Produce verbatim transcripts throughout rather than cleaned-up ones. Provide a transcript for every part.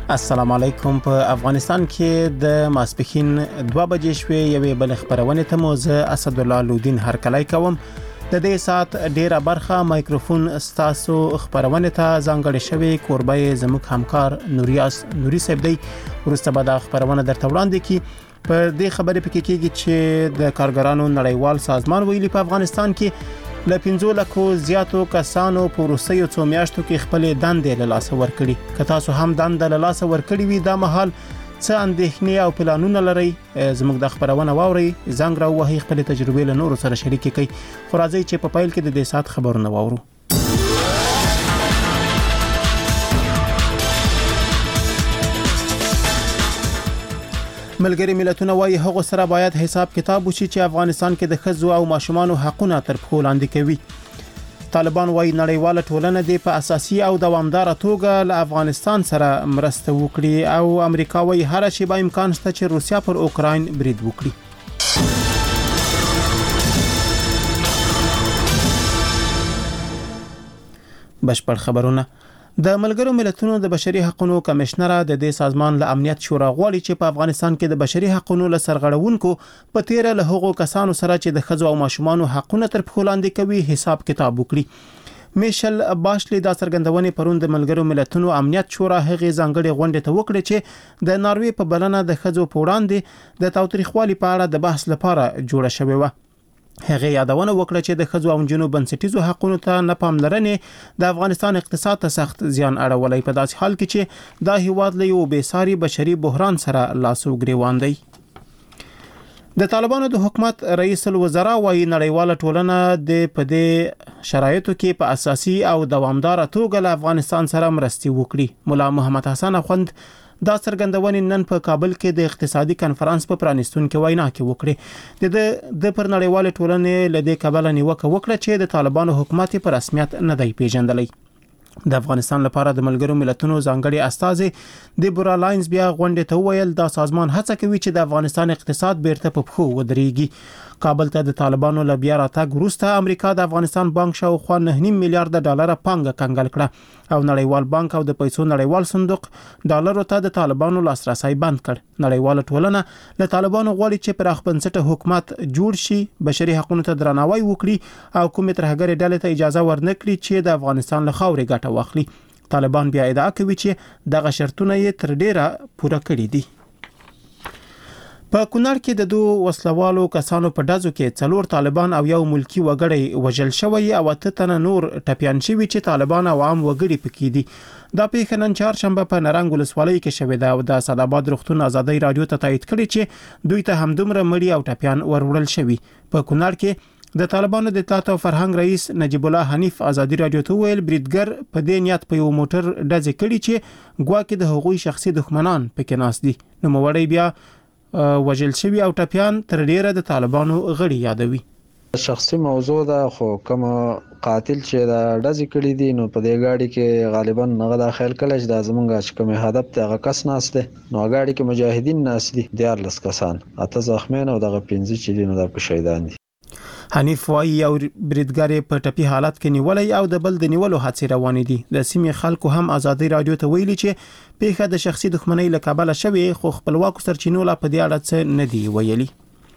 السلام علیکم. په افغانستان کې د ماسپښین دوه بجې شوې یوې بل خبرونه ته مو زه اسد الله لودین هرکلی کوم. د دې سات ډیره برخه مایکروفون ستاسو خبرونه ته ځانګړې شوی کوربای زموږ همکار نوریاس نوري صاحب دی. ورسته به د خبرونه درته وړاندې کی. په دې خبرې پکې کېږي چې د کارګرانو نړیوال سازمان ویلي په افغانستان کې ل پنځه لکو زیاتو کسانو په روسیو څو میاشتو کې خپل دندې له لاسه ورکړي. که تاسو هم دنده له لاسه ورکړي وي دا مهال څه اندېښنې او پلانونه لرئ زموږ د خبرونه واورئ. زنګ راوهئ، خپل تجربې له نورو سره شریک کړئ. خو راځئ چې په پیل کې د دې سات خبرونه واورو. ملګری ملتونه وايي هغه سره باید حساب کتاب وشي چې افغانستان کې د ښځو او ماشومانو حقونه تر پښو لاندې کوي. طالبان وايي نړیواله ټولنه د په اساسي او دوامدار توګه له افغانستان سره مرسته وکړي او امریکا وايي هر شی به امکان شته چې روسیا پر اوکراین برید وکړي. بشپړ خبرونه. د ملګرو ملتونو د بشري حقوقو کمشنر د دې سازمان له امنیت شورا غواړي چې په افغانستان کې د بشري حقوقو له سرغړونکو په تیر له هغو کسانو سره چې د ښځو او ماشومانو حقونه تر پښو لاندې کوي حساب کتاب وکړي. میشل باشلی دا څرګندونه پرون د ملګرو ملتونو امنیت شورا هغه ځانګړي غونډه ته وکړه چې د ناروې په بلنه د ښځو په وړاندې د تاوتریخوالي په اړه د بحث لپاره جوړه شوې و. هغه یادونه وکړه چې د ښځو او جنونو بنسټیزو حقوقو ته نه پاملرنې د افغانستان اقتصاد ته سخت زیان اړولی په داسې حال کې چې دا هیواد له یو بیساري بشري بحران سره لاس او ګریوان دی. د طالبانو د حکومت رئیس الوزرا وايي نړیواله ټولنه د په دې شرایطو کې په اساسي او دوامدار توګه له افغانستان سره مرستې وکړي. مولا محمد حسن اخوند دا څرګندونه نن په کابل کې د اقتصادي کنفرانس په پرانیستونکو وینا کې وکړه. د د پر نړیواله ټولنې لدې کابل نیوکه وکړه چې د طالبانو حکومت په رسمیت نه دی پیژندلی. د افغانستان لپاره د ملګرو ملتونو ځانګړي استازي د برالاینز بیا غونډه ته ویل دا سازمان هڅه کوي چې د افغانستان اقتصاد بیرته په پښو ودرېږي. کابل ته د طالبانو له بیا راتګ وروسته امریکا د افغانستان بانک شاوخوا نه نیم میلیارډ ډالر پانګه کنګل کړه او نړیوال بانک او د پیسو نړیوال صندوق ډالر ته د طالبانو لاسرسي بند کړ. نړیواله ټولنه له طالبانو غواړي چې پراخ بنسټه حکومت جوړ شي، بشري حقوقو ته درناوی وکړي او کومې ترهګرې ډلې ته اجازه ورنکړي چې د افغانستان له خاورې ګټه واخلي. طالبان بیا ادعا کوي چې دغه شرطونه یې تر ډیره پوره کړي دي. په کونړ کې د دوه وسلوالو کسانو په ډزو کې څلور طالبان او یو ملکی وګړی وژل شوی او اته تنه نور ټپيان شوی چې طالبان او عام وګړي پکې دي. دا پیښه نن چهارشنبه په نرنګ ولسوالۍ کې شوې ده او د اسداباد روغتون ازادي رادیو ته تایید کړي چې دوی ته همدومره مړي او ټپيان وروړل شوی. په کونړ کې د طالبانو د اطلاعات او فرهنګ رئیس نجیب الله حنیف ازادي رادیو ته ویل بریدګر په دې نیت په یو موټر ډزې کړي چې ګواکې د هغوی شخصي دښمنان پکې ناس دي. نو موړی بیا وژل شوی او ټپيان تر ډیره د طالبانو غړي یادوي. شخصي موضوع ده خو کوم قاتل چې دا ډزې کړي دي نو په دې گاډي کې غالبا هغه داخل کله چې د زمونږ چې کوم هدف ته هغه کس ناس دي نو گاډي کې مجاهدین ناس دي دیارلس کسان اته زخمیان او دغه پنځه چې دي نو د شهیدان دي. حنیف وايي یو بریدګر په ټپي حالت کې نیولې او د بل د نیولو هڅې روانې دي. د سیمې خلکو هم ازادي رادیو ته ویلي چې پیښه د شخصي دښمنۍ له کبله شوې خو خپلواکو سرچینو لا په دې اړه څه نه دی ویلي.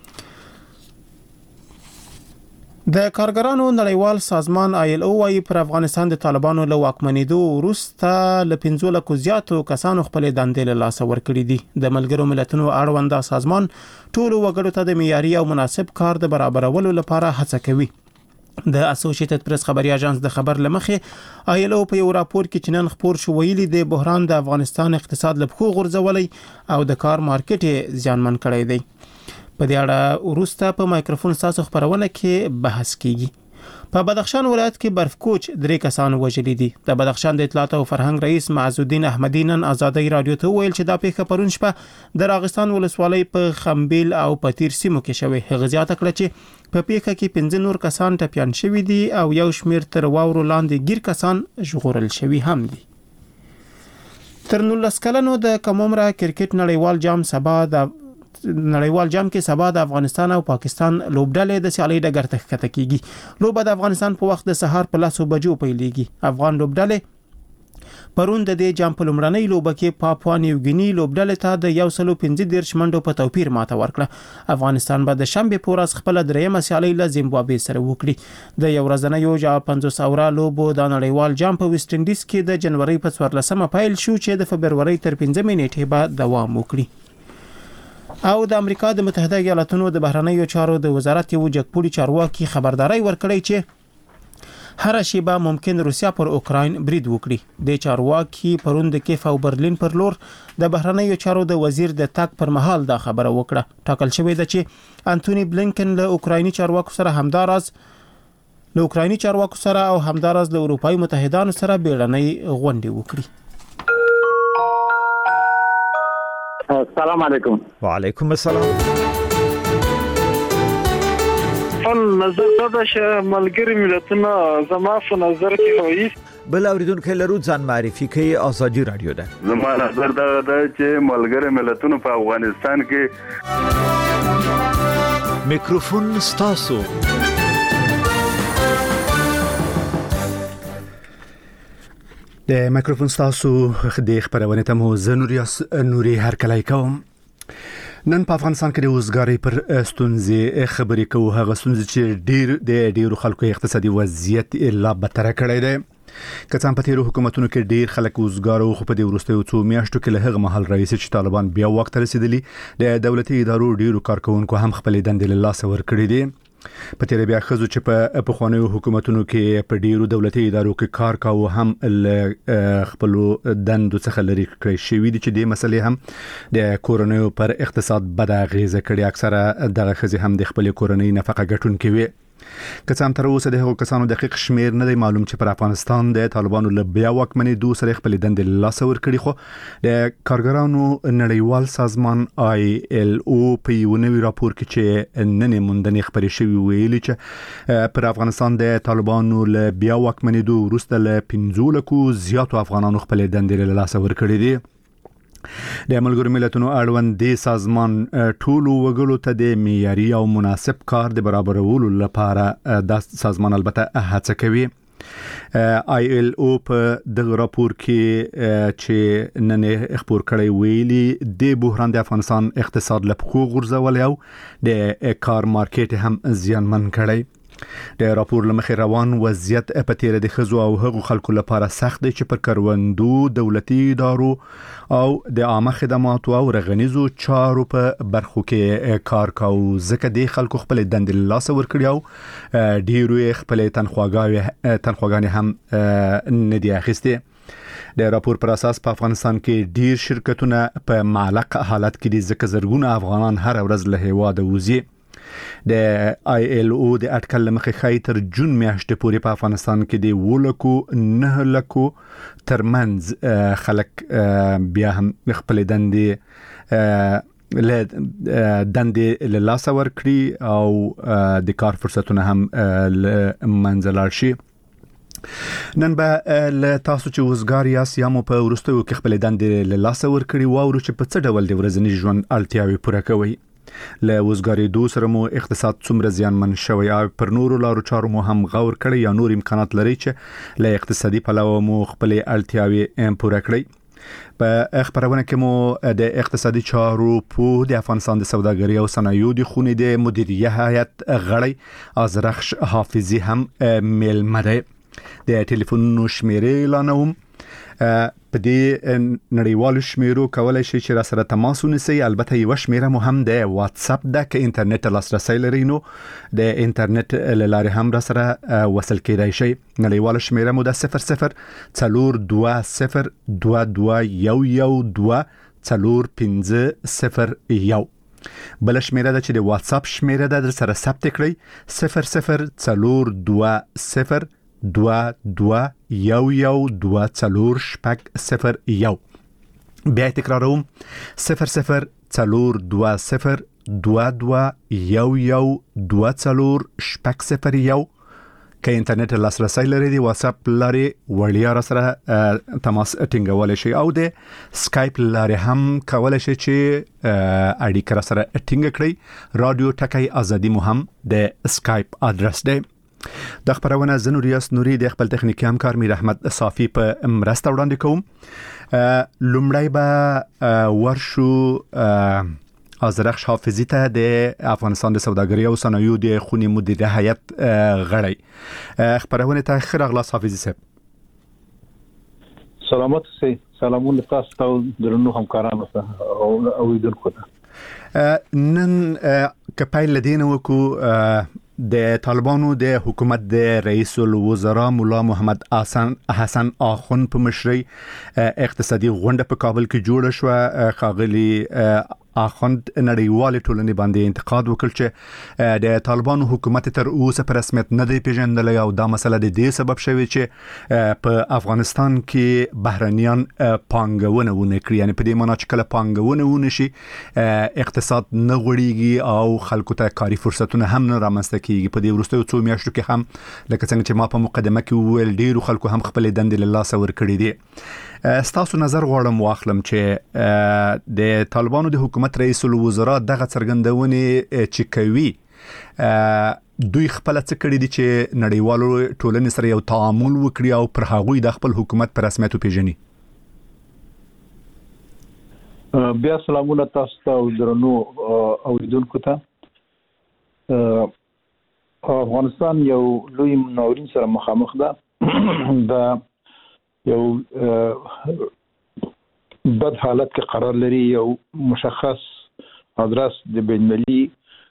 د کارګرانو نړیوال سازمان آی ایل او وايي پر افغانستان د طالبانو له واکمنېدو وروسته ل پنځه لکو زیاتو کسانو خپل دندې له لاسه ورکړي دي. د ملګرو ملتونو اړوند سازمان ټول وګړو ته د معیاري او مناسب کار د برابرولو لپاره هڅه کوي. د اسوسییټډ پریس خبري اژانس د خبر لمخې آی ایل او په یو راپور کې چنن خبر شو ویلي د بحران د افغانستان اقتصاد لپاره غورځولې او د کار مارکیټ ځانمن کړی دی. په دې اړه وروسته په مایکروفون تاسو خبرونه کې بحث کیږي. په بدخشان ولایت کې برفکوچ درې کسان وژل دي. د بدخشان د اطلاعات او فرهنګ رئیس معزالدین احمدی نن ازادي رادیو ته ویل چې دا پیښه پرون شپه د راغستان ولسوالۍ په خمبیل او پتیر سیمو کې شوې. هغه زیاته کړه چې په پیښه کې پنځه نور کسان ټپيان شوي دي او یو شمیر تر واورو لاندې ګیر کسان ژغورل شوي هم دي. تر نولس کلنو د کمومرا کرکټ نړیوال جام سبا د نړیوال جام کې سبا د افغانستان او پاکستان لوبډلې د سیالۍ ډګر ته ښکته کیږي. لوبه د افغانستان په وخت د سهار په لسو بجو پیلېږي. افغان لوبډلې پرون د دې جام په لومړنۍ لوبه کې پاپوا نیوګینی لوبډلې ته د یو سل پنځه دېرش منډو په توپیر ماته ورکړه. افغانستان به د شنبه په ورځ خپل دریمه سیالي له زیمبابوې سره وکړي. د یو ورځنیو جام پنځوس اوره لوبو د نړیوال جام په ویسټ انډیز کې د جنوري په څوارلسمه پیل شو چې د فبروري تر پنځمې نیټې به دوام وکړي. او د امریکا د متحده ایالاتونو د بهرنیو چارو د وزارت یو جګپوړي چارواکي خبرداري ورکړی چې هر شیبه ممکن روسیا پر اوکراین برید وکړي. د چارواکي پرون د کیف او برلین پر لور د بهرنیو چارو د وزیر د تاک پر مهال دا خبره وکړه. ټاکل شوې ده چې انټونی بلینکن له اوکرایني چارواکو سره همداراز له اوکرایني چارواکو سره او همداراز له اروپאי متحدانو سره بیړنۍ غونډه وکړي. السلام علیکم. وعلیکم السلام. فل نظر دا چې ملګری ملتونه زما په نظر کې وایي بل اوریدونکو لرو ځان معرفي کوي. ازادي رادیو ده. زما نظر دا ده چې ملګری ملتونه په افغانستان کې میکروفون ستاسو. د میکروفون ستاسو د خبرونه ته مو زنوریاس نوري هرکلای کوم. نن په افغانستان کې د وزګاری پر ستونزې خبرې کوو. هغه ستونزې چې ډیر د ډیرو خلکو اقتصادي وضعیت لا بدتر کړی دی. کڅان په تیرو حکومتونو کې ډیر خلک وزګارو خو په دې وروستیو څو میاشتو کې له هغه مهال رئیس چې طالبان بیا وخت رسیدلی د دولتي ادارو ډیرو کارکونکو هم خپل دندې له لاس ور کړی دي. په تیر بیا خزو چې په پخوانیو حکومتونو کې په ډیرو دولتي ادارو کې کار کاوه هم خپل دندو څخه لري کړی شوی دي چې د مسلې هم د کورونیو پر اقتصاد بد اغیزه کړي. اکثره دغه خزي هم د خپل کورنۍ نفقه ګټونکي وي. کڅام تر اوسه د هغو کسانو دقیق شمیر نه دی معلوم چې پر افغانستان د طالبانو له بیا واکمنۍ دوه سره خپل دندې لاس ور کړی. خو د کارګرانو نړیوال سازمان آی ایل او په یو نوی راپور کې چې نن موندنې خبرې شوی ویلي چې پر افغانستان د طالبانو له بیا واکمنۍ دوه وروسته له پنځه لکو زیاتو افغانانو خپل دندې لاس ور کړی دي. د ملګرو ملتونو اړوند د سازمان ټولو وګړو ته د معیاري او مناسب کار د برابرولو لپاره د سازمان البته هڅه کوي. آی ایل او په دغه راپور کې چې نن خبر کړی ویلي د بحران د افغانستان اقتصاد له پخو غورځول او د کار مارکیټ هم زیانمن کړی. د راپور لمخې روان وضعیت په تیر د خزو او هغو خلکو لپاره سخت دی چې پر کروندو دولتي ادارو او د عامه خدماتو او رغنیزو چارو په برخو کې کار کاو. ځکه د خلکو خپل دندې لاس ور کړی او ډیرو خپل تنخواګانې تنخواګانې هم نه دی اخیستي. د راپور پر اساس په افغانستان کې ډیر شرکتونه په معلق حالت کې دي ځکه زرګونه افغانان هر ورځ له هیواده وځي. د آی ایل او د اټکل لمخې خای تر جون میاشتې پورې په افغانستان کې د ولکو نه لکو ترمنځ خلک بیا هم خپل دندې له دندې له لاس ور کړی او د کار فرصتونه هم منځلار شي. نن به له تاسو چې وزګار یاست یا مو په وروستیو کې خپل دندې له لاس ور کړی واورو چې په څه ډول د ورځني ژوند اړتیاوې پوره کوي. له وزګارېدو سره مو اقتصاد څومره زیانمن شوی او پر نورو لارو چارو مو هم غور کړی یا نور امکانات لري چې له اقتصادي پلوه مو خپل اړتیاوې پوره کړی. په خبرونه کې مو د اقتصادي چارو په د افغانستان د سوداګرۍ او صنایعو د خونې د مدیریت هیئت غړی ازرخش حافظي هم میلمه دی. د ټلیفون شمیرې اعلانوم. په دې نړیوالو شمیرو کولای شي چې را سره تماس ونیسئ. البته یو شمیره مو هم د واتس اپ د ک انټرنیټ لاسرسي لري نو د انټرنیټ لاره هم را سره وصل کېدای شي. نړیواله شمیره مو د صفر صفر څلور دوه صفر دوه دوه یو یو دوه څلور پنځه صفر یو. بل شمیره ده چې د واتس اپ شمیره ده در سره ثبت کړئ صفر صفر څلور دوه صفر دوه دوه یو یو دوه څلور شپږ صفر یو. بیا تکراروم صفر صفر څلور دوه صفر دوه دوه یو یو دوه څلور شپږ صفر یو. که انټرنیټ لاسرسي لري دی واتس اپ لري وړیا را سره تماس ټینګول شي او د سکایپ لري هم کولای شي چې اړیکه را سره ټینګ کړئ. رادیو ټکای ازادي مو هم د سکایپ ادرس دی. د خبرونه زنو ریاست نوري د خپل تخنیکی همکار میر احمد صافی په مرسته وړاندې کوم. لومړی به ورشو آذرخش حافظی ته د افغانستان د سوداګرۍ او صنایعو د خونی مدیره هیئت غړی. خبرونه ته خیر اغلاس حافظی صاحب. سلامت سي سلامونه تاسو ته درنو همکارانو ته او اوریدونکو ته. نن کپایل لدین وکو د طالبانو د حکومت د رئیس الوزرا مولا محمد حسن حسن آخون په مشرۍ اقتصادي غونډه په کابل کې جوړه شو. خاغلی آخوند نړیوال ټولنې باندې انتقاد وکړ چې د طالبانو حکومت تر اوسه په رسمیت نه دی پیژندل او دا مسله د دې سبب شوی چې په افغانستان کې بهرنیان پانګونه ونه کړي. یعنی په دې معنی چې کله پانګونه ونه شي اقتصاد نه غوړیږي او خلکو ته کاري فرصتونه هم نه رامنځته کیږي. په دې وروستیو څو میاشتو کې هم لکه څنګه چې ما په مقدمه کې وویل ډیرو خلکو هم خپل دندې له لاسه ورکړي دي. ستاسو نظر غواړم واخلم چې د طالبانو د حکومت رئیس الوزرا دغه څرګندونې چې کوي دوی خپل څه کړی دي چې نړیوالو ټولنې سره یو تعامل وکړي او پر هغوی د خپل حکومت په رسمیت وپیژني. بیا سلامونه تاسو ته او درنو اوریدونکو ته. افغانستان یو لوی مناورین سره مخامخ ده. دا یو بد حالت کې قرار لري. یو مشخص ادرس د بین‌المللي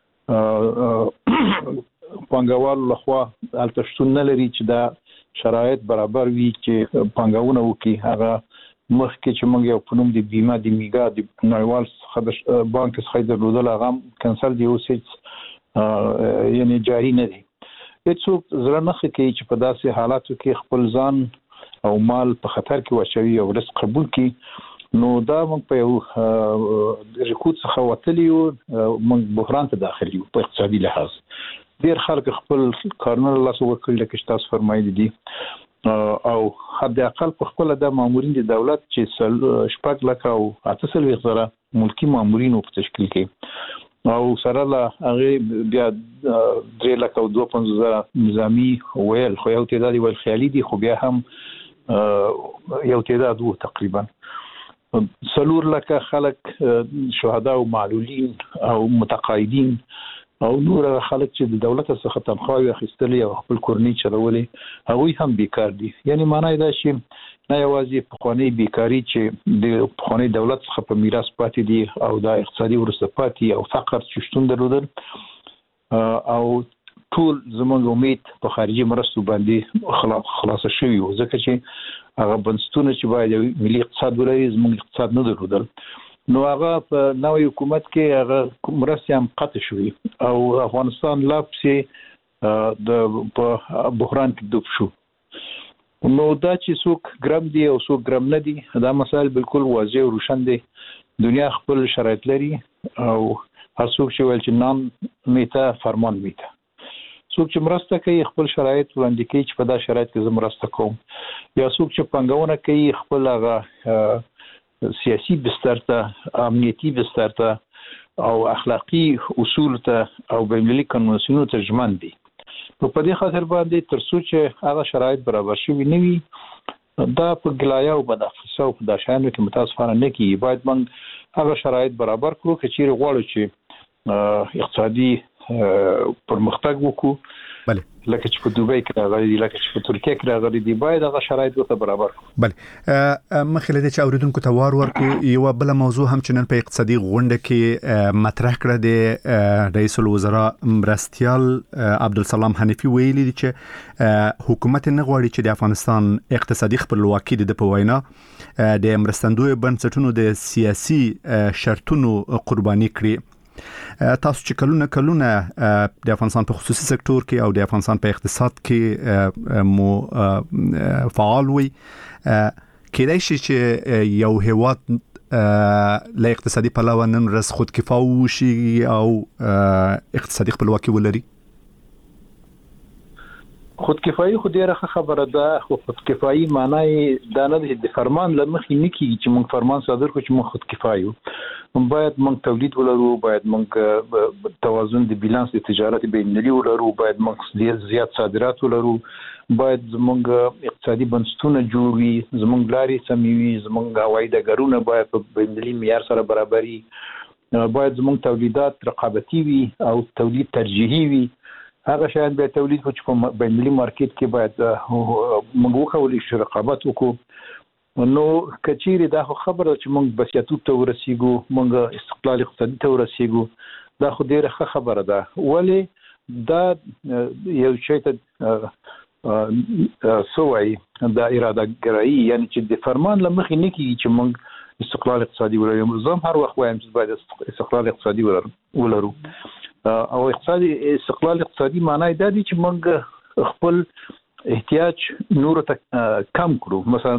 پانګوالو لخوا البته شتون نه لري چې دا شرایط برابر وي چې پانګونه وکړي. هغه مخکې چې موږ یو په نوم د بیمه د میګا د نړیوال بانک څخه درلودل هغه کنسل دی اوس یعنی جاری نه دی. هیڅوک زړه نه کوي چې په داسې حالاتو کې خپل ځان او مال په خطر کې واچوي او رزق قبول کړي. نو دا موږ په یو رکود څخه وتلی یو، موږ بحران ته داخل یو په اقتصادي لحاظ. ډېر خلک خپل کارونه له لاسه ورکړي لکه چې تاسو فرمایلی دي، او حد اقل په خپل د مامورین د دولت چې شپږ لکه او اته څلوېښت زره ملکي مامورین په تشکیل کې او سره له هغې بیا درې لکه او دوه پنځوس زره نظامي ویل، خو یو تعداد یې ویل خیالي دي، خو بیا هم یو تعداد و تقریبا څلور لکه خلک شهدا او معلولین او متقاعدین او نور خلک چې د دولت څخه تنخواهي اخیستلې او خپل کورنۍ چلولې هغوی هم بیکار دي. یعنی معنی دا چې نه یوازې پخوانی بیکاری چې د پخوانی دولت څخه په میراث پاتې دي او دا اقتصادي وروسته پاتې او فقر چې شتون درلودل، او ټول زموږ امید په خارجي مرستو باندې خلاص شوي وو، ځکه چې هغه بنسټونه چې باید ملي اقتصاد ولري زموږ اقتصاد نه درلودل. نو هغه په نوې حکومت کې هغه مرستې هم قطع شوې او افغانستان لا پسې د په بحران کې ډوب شو. نو دا چې څوک ګرم دي او څوک ګرم نه دي، دا مسایل بالکل واضح او روشن دي. دنیا خپل شرایط لري او هر څوک چې ویل چې نام میته فرمان میته، څوک چې مرسته کوي خپل شرایط وړاندې کوي چې په دا شرایط کې زه مرسته کوم، یا څوک چې پانګونه کوي خپل هغه سیاسي بستر ته، امنیتي بستر ته او اخلاقی اصول ته او بین‌المللي قانونونو ته ژمن دي. په دې خاطر باندې تر څو چې هغه شرایط برابر شوي نه وي، دا په ګلایه او بدافسه او په دا شیانو کې متاسفانه نه کېږي. باید موږ هغه شرایط برابر کړو که چیرې غواړو چې اقتصادي پرمختګ وکړو. بله، لکه چې په دوبۍ کې راغلي دي، لکه چې په ترکیه کې راغلي دي، باید هغه شرایط ورته برابر کړو. بله، مخکې له دې چې اوریدونکو ته وار ورکړو، یوه بله موضوع هم چې نن په اقتصادي غونډه کې مطرح کړه د رئیس الوزرا مرستیال عبدالسلام حنیفي ویلي دي چې حکومت نه غواړي چې د افغانستان اقتصادي خپلواکي د په وینا د مرستندوی بنسټونو د سیاسي شرطونو قرباني کړي. تاسو چې کلونه کلونه د افغانستان په خصوصي سکتور کې او د افغانستان په اقتصاد کې مو فعال وي، کېدای شي چې یو هیواد له اقتصادي پلوه نن ورځ خودکفا وشي او اقتصادي خپلواکي ولري؟ خودکفایي خو ډیره خبره ده، خو خودکفایي معنی دا نه دی د فرمان له مخې نه کېږي چې موږ فرمان صادر کړو چې موږ خودکفا یو. باید موږ تولید ولرو، باید موږ توازن د بیلانس د تجارت بین‌المللي ولرو، باید موږ زیات صادرات ولرو، باید زموږ اقتصادي بنسټونه جوړ وي، زموږ لارې سمې وي، زموږ هوایي ډګرونه باید په بین‌المللي معیار سره برابر وي، باید زموږ تولیدات رقابتي وي او تولید ترجیحي وي. هغه شاید به تولید کو چې په بین‌المللي مارکیټ کې باید موږ وکولای شو رقابت وکړو. نو کچېری دا خبره چې موږ بسیاتوب ته ورسیږو، موږ استقلال اقتصادي ته ورسیږو، دا خو ډیره ښه خبره ده. ولی دا یو شی ته سوای دا اراده ګرایي، یعنی چې د فرمان لمخې نه کیږي چې موږ استقلال اقتصادي ولرو. زه هر وخت وایم چې باید استقلال اقتصادي ولرو او اقتصادي استقلال اقتصادي معنی دا دی چې موږ خپل احتیاج نور ته کم کړو. مثلا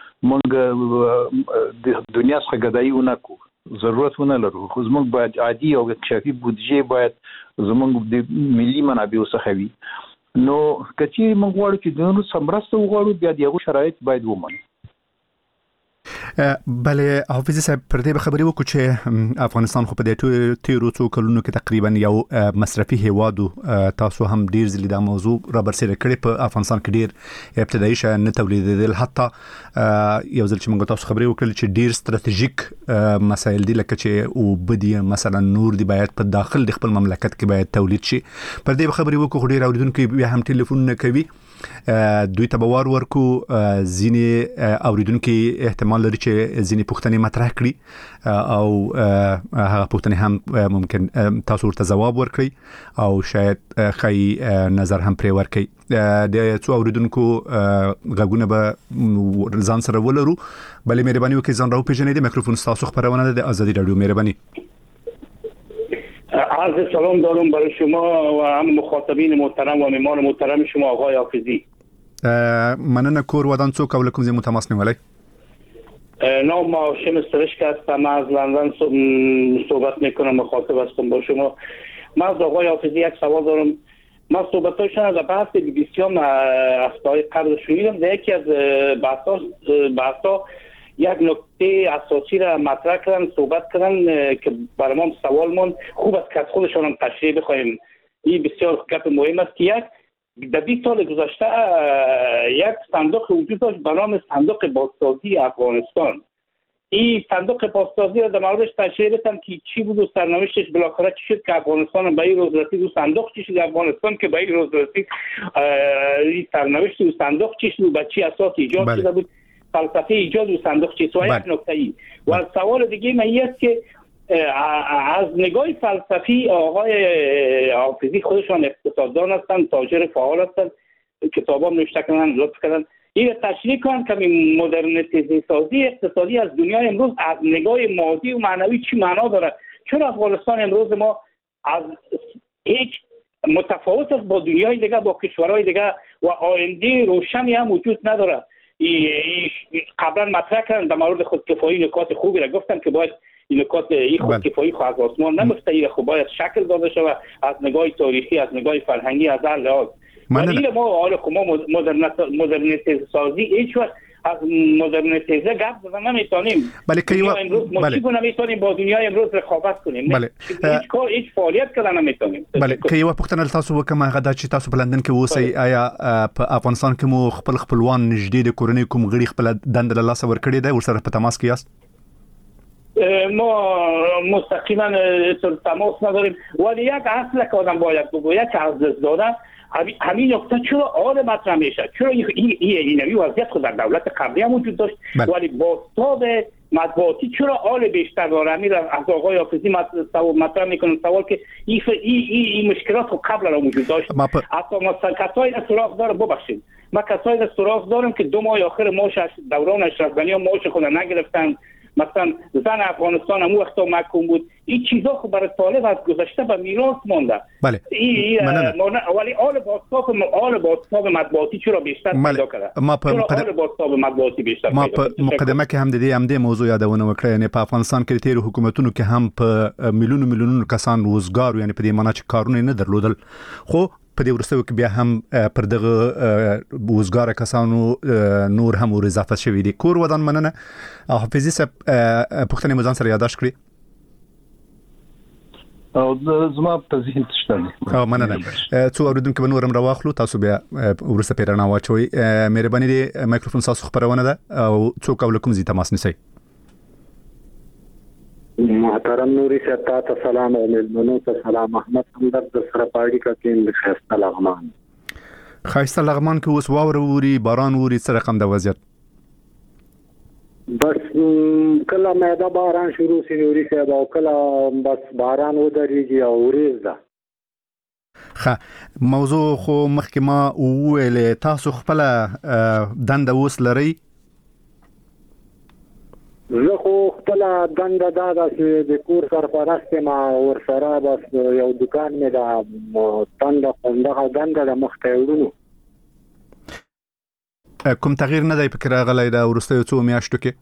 موږ د دنیا څخه ګدایي ونه کو، ضرورت ونه لرو، خو موږ باید عادي او اکتشافي بودجه باید زموږ د ملي منابعو څخه وي. نو کچې موږ غواړو چې د نورو سمرسته وغواړو، بیا د هغو شرایط باید ومنو. بله حافظ صاحب، پر دې خبرې وکړو چې افغانستان خو په دې تیرو څو کلونو کې تقریبا یو مصرفي هیواد، تاسو هم ډیر ځلې دا موضوع را برسېره کړې. په افغانستان کې ډیر ابتدایي شیان نه تولیدېدل، حتی یو ځل چې موږ تاسو خبرې وکړل چې ډیر ستراتیژیک مسایل دي، لکه چې اوبه مثلا نور دی باید په داخل د خپل مملکت کې باید تولید شي. پر دې خبرې وکړو، ډیر اوریدونکو بیا هم ټلیفون نه کوي، دوی ته باور ورکو. ځینې اوریدونکو احتمال لري چې ځینې پوښتنې مطرح کړي او هغه پوښتنې هم ممکن تاسو ورته ځواب ورکړئ او شاید خی نظر هم پرې ورکړئ. د څو اوریدونکو غږونه به ځان سره ولرو. بلې مهرباني وکړئ ځان راوپېژنئ. د میکروفون ستاسو خبرونه ده د آزادی رادیو. مهرباني. عرض سلام دارم برای شما و هم مخاطبین محترم و مهمان محترم شما آقای حافظی. مننه. کور ودان څوک او له کوم ځای متماس نیولای؟ نام هاشم سرشک هستم، از لندن صحبت میکنم، مخاطب هستم با شما. من از آقای حافظی یک سوال دارم. من صحبتاشون از بحث بی بی سی هم هفته‌های قبل شنیدم. در یکی از بحث‌ها بحث‌ها یک نکته اساسی را مطرح کردن، صحبت کردن که برای ما سوال مون خوب است که از خودشان هم تشریح بخوایم. این بسیار گپ مهم است که یک در بیست سال گذشته یک صندوق وجود داشت به نام صندوق بازسازی افغانستان. این صندوق بازسازی را در موردش تشریح بدم که چی بود و سرنوشتش بالاخره چی شد که افغانستان به این روز رسید و صندوق چی شد افغانستان که به این روز رسید، این سرنوشت و صندوق چی شد و به چی اساس ایجاد شده بود، فلسفه ایجاد و صندوق چیست. و یک نکته ای و سوال دیگه من این است که از نگاه فلسفی آقای حافظی خودشان اقتصاددان هستند، تاجر فعال هستند، کتابا نوشته کردن، لطف کردن این تشریح کنن که مدرنیته سازی اقتصادی از دنیای امروز از نگاه مادی و معنوی چی معنا داره. چون افغانستان امروز ما از هیچ متفاوت است با دنیای دیگه، با کشورهای دیگه و آینده روشنی هم وجود نداره. قبلا مطرح کردن در مورد خودکفایی نکات خوبی را گفتن که باید این نکات این خودکفایی خو از آسمان نمیفته، این خو باید شکل داده شود از نگاه تاریخی، از نگاه فرهنگی، از هر لحاظ. ولی ما حالا که ما مدرنیته سازی هیچ وقت از مدرنیته گپ زدن نمیتونیم. بله که امروز ما چی نمیتونیم با دنیای امروز رقابت کنیم. بله. هیچ کار هیچ فعالیت کردن نمیتونیم. بله که یو پختنه تاسو وکم هغه د چې تاسو په لندن کې اوسئ، آیا په افغانستان کې مو خپل خپلوان نږدې د کورنۍ کوم غړي خپل دند له لاس ور کړی دی ورسره په تماس کې یاست؟ ما مستقیما تماس نداریم، ولی یک اصل که آدم باید بگوید که از دست دادن همین نکته چرا آل مطرح میشه، چرا این اینوی وضعیت خود در دولت قبلی هم وجود داشت ولی با استاد مطبوعاتی چرا آل بیشتر داره. امیر از آقای حافظی مطرح میکنم سوال که این این مشکلات رو قبل را وجود داشت. حتی مثلا کسایی از سراغ داره، ببخشید ما کسایی از سراغ دارم که دو ماه آخر ماش دوران اشرف غنی ماش خود نگرفتن، مثلا زن افغانستان هم وقتا محکوم بود. این چیزا خب برای طالب از گذشته به میراث مونده. بله. ولی آل باستاب آل باستاب مطبوعاتی چرا بیشتر پیدا کرده؟ ما په آل باستاب مطبوعاتی بیشتر ما په مقدمه کې هم د دې هم د موضوع یادونه وکړه، یعنی په افغانستان کې تیر حکومتونو کې هم په میلیونونو میلیونونو کسان روزګار، یعنی په دې معنی چې کارونه نه درلودل، خو په دې ورسته کې بیا هم پر دغه روزګار کسانو نور هم ور اضافه شوی دي. کور ودان مننه. حافظي صاحب پښتني مزان سره یاداش کړی. او زما په ذهن تشته او مننه څو اوریدونکو بنورم راواخلو تاسو بیا ورسته پیرانه واچوي مهرباني دي مایکروفون تاسو خبرونه ده او څو کوم زی تماس نسی محترم نوري صاحب ته سلام او ملمنو ته سلام احمد همدرد د سره پاړی کا کې خسته لغمان خسته لغمان کې اوس واور ووري باران ووري سره رقم د وضعیت بس کله مې دا باران شروع شي نوري صاحب او کله بس باران ودرېږي او ورېز ده ښه موضوع خو مخکې ما وویلې تاسو خپل دنده اوس لرئ زه خو خپل دنده دا ده چې د کور سرپرست ما ورسره بس یو دکان مې د تنده همدغه دنده د مخته وړو کوم تغییر نه دی پکې راغلی دا وروستیو څو میاشتو کې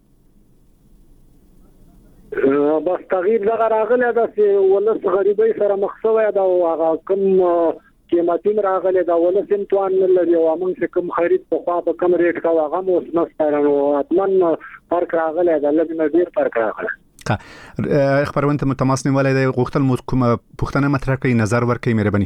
بس تغییر دغه راغلی ده چې ولس غریبۍ سره مخ شوی ده او هغه کوم قیمتونه راغلي دا ولس امتحان نه لري او موږ چې کوم خرید په خوا په کم ریټ کا هغه مو اوس نشته نو اتمن فرق راغلی ده لږ نه ډیر فرق راغلی خبرونه متماس نیولای دی غوښتل مو کوم پښتنه مطرح کوي نظر ورکړي مهرباني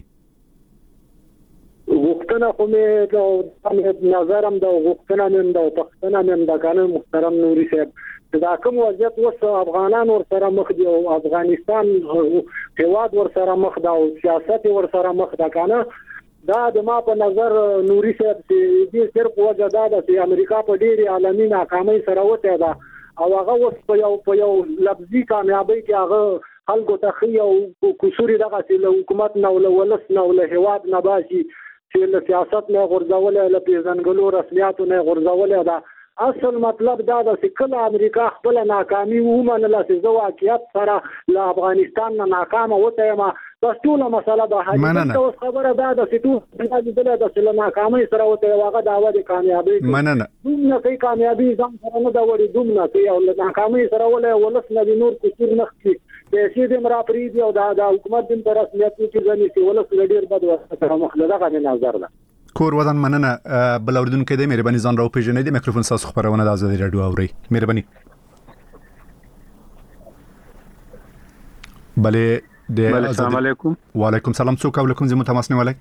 غوښتنه خو مې د نظرم د غوښتنه مې د پښتنه مې د قانون محترم نوري صاحب دا کوم وضعیت اوس افغانان ور سره مخ دي او افغانستان هیواد ور سره مخ دا او سیاست ور سره مخ دا کنه دا د ما په نظر نوري صاحب چې دې صرف وجه دا ده چې امریکا په ډېری عالمي ناکامۍ سره وته دا او هغه اوس په یو په یو لفظي کامیابی کې هغه خلکو ته خي او کسوري دغه چې حکومت نه ول ولس نه ول هیواد نه باشي چې له سیاست نه غورځول له پیژنګلو رسمیاتو نه غورځول دا اصل مطلب دا ده چې کله امریکا خپل ناکامي ومنله چې زه واقعیت سره له افغانستان نه ناکامه وته ما بس ټول مسله به حل اوس خبره دا ده چې ټول د دې د چې ناکامي سره وته واغه داوا د کامیابی مننه دومره کوي کامیابی ځم سره نه دا وړي دومره کوي او له ناکامي سره ولې ولس نه نور کوڅیر نخي پیسې دې مرا پریدي او دا د حکومت د پر رسمیت کې ځنی چې ولس ډیر بد وسه سره مخلده غو نظر ده کور ودان مننه بل اوریدونکو دې مهرباني ځان راو پیژنې دې میکروفون تاسو خبرونه د ازادي رادیو اوري مهرباني بله د السلام علیکم وعلیکم السلام څوک او کوم زمو تماس نیولای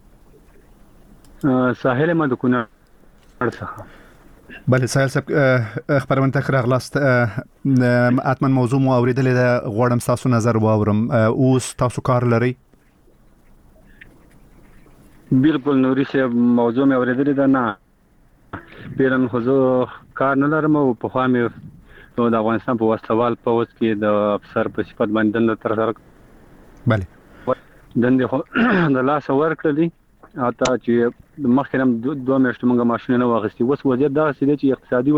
ساحل ما د کونه ارڅه بله ساحل صاحب خبرونه تک راغلاست اتمن موضوع مو اوریدلې د غوړم تاسو نظر واورم اوس تاسو کار لري بالکل نوري صاحب موضوع مې اوریدلې ده نه پیرن خو زه کار نه لرم او په خوا مې د افغانستان په وسوال پوز کې د افسر په صفت باندې د تر سره bale دندې خو د لاس ورکړلې اته چې مخکې هم دوه میاشتې موږ ماشين نه واغستې اوس وضعیت دا چې اقتصادي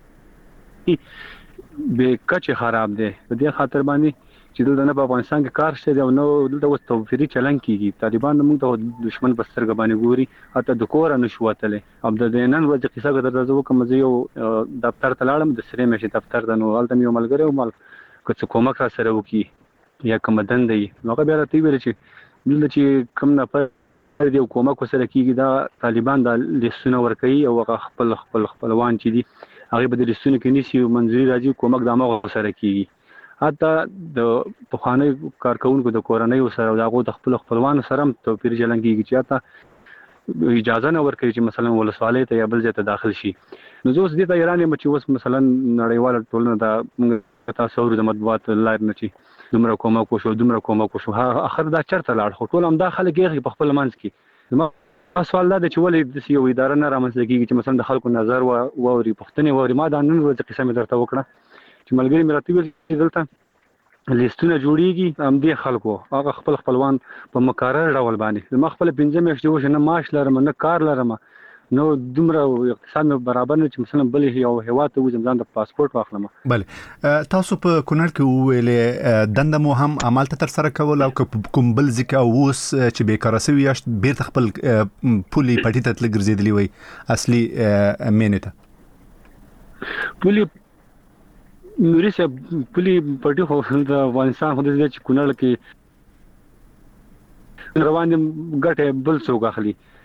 به کچه خراب دي په دې خاطر باندې چې دلته نه په افغانستان کې کار شته او نو دلته اوس توفیري چلن کیږي طالبان موږ ته دشمن په سترګ باندې ګوري اته د کور نه شوتلې اب د نن ورځ قصه غدر راځو کوم زه یو دفتر ته لاړم د سره مې دفتر ته نو الته یو ملګری او مال که کومک را سره وکي یا کوم دندې نو بیا راته ویل چې دلته چې کوم نه پر دې کومک سره کیږي دا طالبان د لیسونه ور کوي او خپل خپل خپلوان چې دي هغه به د لیسونه کې نشي منځري راځي کومک د امغه سره کیږي حتی د پخوانی کارکونکو د کورنۍ سره دغه د خپل خپلوان سره توپیر جلن کیږي چې حتی اجازه نه ورکړي چې مثلا ولسوالۍ ته یا بل ځای ته داخل شي نو زه اوس دې ته ایران یم چې اوس مثلا نړیواله ټولنه د موږ تاسو ور د مطبوعات لایو نه چې دومره کومه کو شو دومره کومه کو شو اخر دا چرته لاړ ټول هم داخله کېږي په خپل منځ کې ما سوال دا چې ولې د یو اداره نه رامنځته کیږي چې مثلا د خلکو نظر و اوري پښتنې ووري ما دا نن ورځ قسم درته وکړه چې ملګری مې راته ویل دلته لیستونه جوړیږي هم دي خلکو هغه خپل خپلوان په مقرر ډول باندې ما خپل پنځه میاشتې وښه نه معاش لرم نه کار لرم نو دومره اقتصاد مې برابر نه چې مثلا بل یو هیواد ته وځم ځان د پاسپورت واخلم بله تاسو په کونړ کې ویلې دنده مو هم عمل ته تر سره کول او کوم بل ځکه اوس چې بیکاره سوي یاشت بیرته خپل پولي پټی ته لګرځېدلی وي اصلي مینه ته پولي نوري صاحب پولي پټی خو د افغانستان خو د چې کونړ کې روان ګټه بل څوک اخلي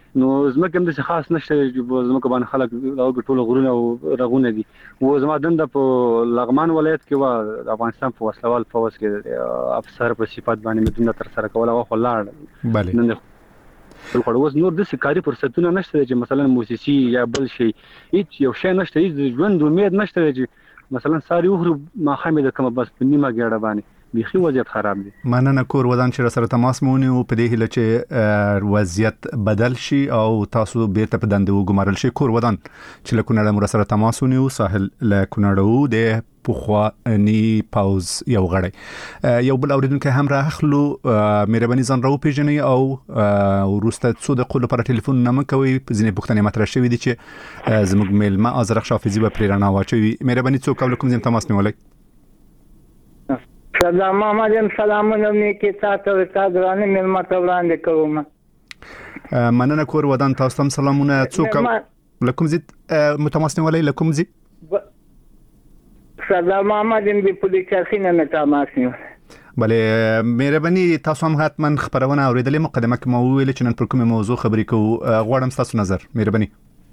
نو زمکه هم د خاص نشته چې زمکه باندې خلک او ټول غرونه او رغونه دي و زما دنده په لغمان ولایت کې و د افغانستان په وسلوال فوز کې افسر په صفات باندې مدنه تر سره کول او خلاړ بله نن خو اوس نور د سکاري فرصتونه نشته چې مثلا موسسي یا بل شي هیڅ یو شی نشته هیڅ ژوند امید نشته چې مثلا ساري وخرو ما خامې د کوم بس په نیمه ګړه باندې بيخي وضعیت خراب دي. مننه کور ودان چې سره تماس مونږ او په دې هله چې وضعیت بدل شي او تاسو بیرته په دنده وګمارل شي. کور ودان چې له کونړ مر سره تماس ونیو ساحل له کونړو د پوخوانی پاوز یو غړی یو بل اوریدونکو هم راخلو مهرباني ځان راو پیژنئ او ورسته څو د قول پر ټلیفون نه مکوي ځینې پښتنې مطرح شوې دي چې زموږ میل ما ازرخ شافزي به پریرانه واچوي. مهرباني څو کول کوم ځین تماس نیولای. سلام محمد سلامونه نیکی تاسو ته درانه ملمت وړاندې کوم. مننه کور ودان تاسو هم سلامونه څوک لکم زید متماسن ولای لکم زید سلام محمد دې پولیسینه نه تماسن. بله مهرباني تاسو هم حتما خبرونه اوریدلې مقدمه کې مو ویل چې نن پر کومه موضوع خبرې کوو غواړم تاسو نظر مهرباني.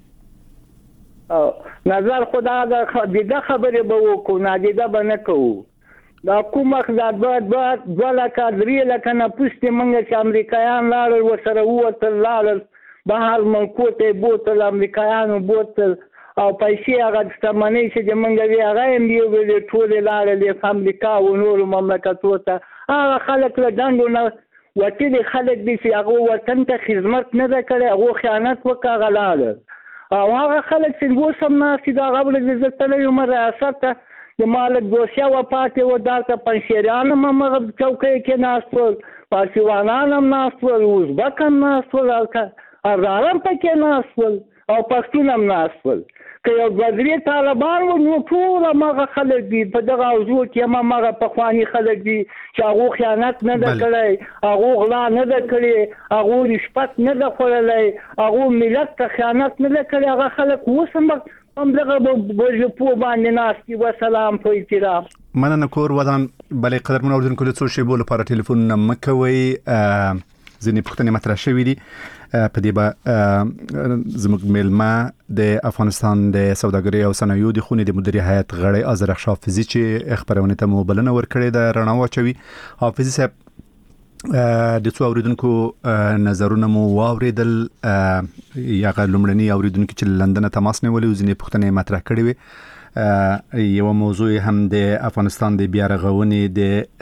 او نظر خدا دا خبرې به وکړو نه دې به نه کوو دا کومه دا د د لکه درې لکه نه پوښتې مونږ چې امریکایان لاړل ورسره ووتل لاړل بهر ملکو ته بوتل امریکایانو بوتل او پیسې هغه شتمنۍ چې مونږ وی هغه هم یو ویلې ټولې لاړلې امریکا او نورو مملکتونو ته هغه خلک له ډنډو نه وتلي خلک دي چې هغه وطن ته خدمت نه ده کړې هغه خیانت وکړه هغه لاړل او هغه خلک چې اوس هم ناستي دا هغه ولې زه تللی یم ریاست ته د مالک دوسیا و پاتې و دالته پنشیریان هم هغه چوکۍ کې ناستول پاسیوانان هم ناستول ازبک هم ناستول ازار هم پکې ناستول او پښتون هم ناستول که یو دوه طالبان و نو ټول هغه خلک دي په دغه موضوع کې هم هغه پخواني خلک دي چې هغه خیانت نه ده کړی هغه غلا نه ده کړې هغه رشوت نه ده خوړلی هغه ملت ته خیانت نه ده کړی هغه خلک اوس هم هم دغه به په باندې ناستي و سلام په احترام. مننه کور ودان بلې قدر من اوریدونکو له څو شیبو لپاره ټلیفون نه مکوي ځینې پوښتنې مطرح شوې دي په دې به زموږ میلمه د افغانستان د سوداګرۍ او صنایعو د خونې د مدیري هیئت غړی ازرخ شافزي چې خبرونه ته مو بلنه ورکړې ده رڼا واچوي. حافظي صاحب د څو اوریدونکو نظرونه مو واوریدل یا غلمړنی اوریدونکو چې لندن تماس نیولې ځینې پوښتنې مطرح کړې وي. یو موضوع هم د افغانستان د بیا رغونې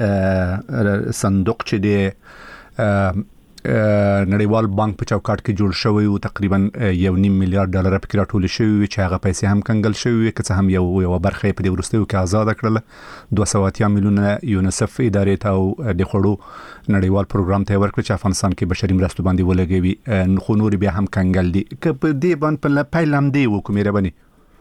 د صندوق چې د نړیوال بانک په چوکاټ کې جوړ شوی او تقریبا یو نیم میلیارډ ډالر پکې راټول شوی چې هغه پیسې هم کنګل شوی که څه هم یو یو برخه په دې ورستیو کې آزاد کړل دوه سوه اتیا میلیونه یونیسف ادارې ته او د خړو نړیوال پروګرام ته ورکړ چې افغانستان کې بشري مرستو باندې ولګوي خو نور بیا هم کنګل دي که په دې باندې په پایلم دی وکوم ربني.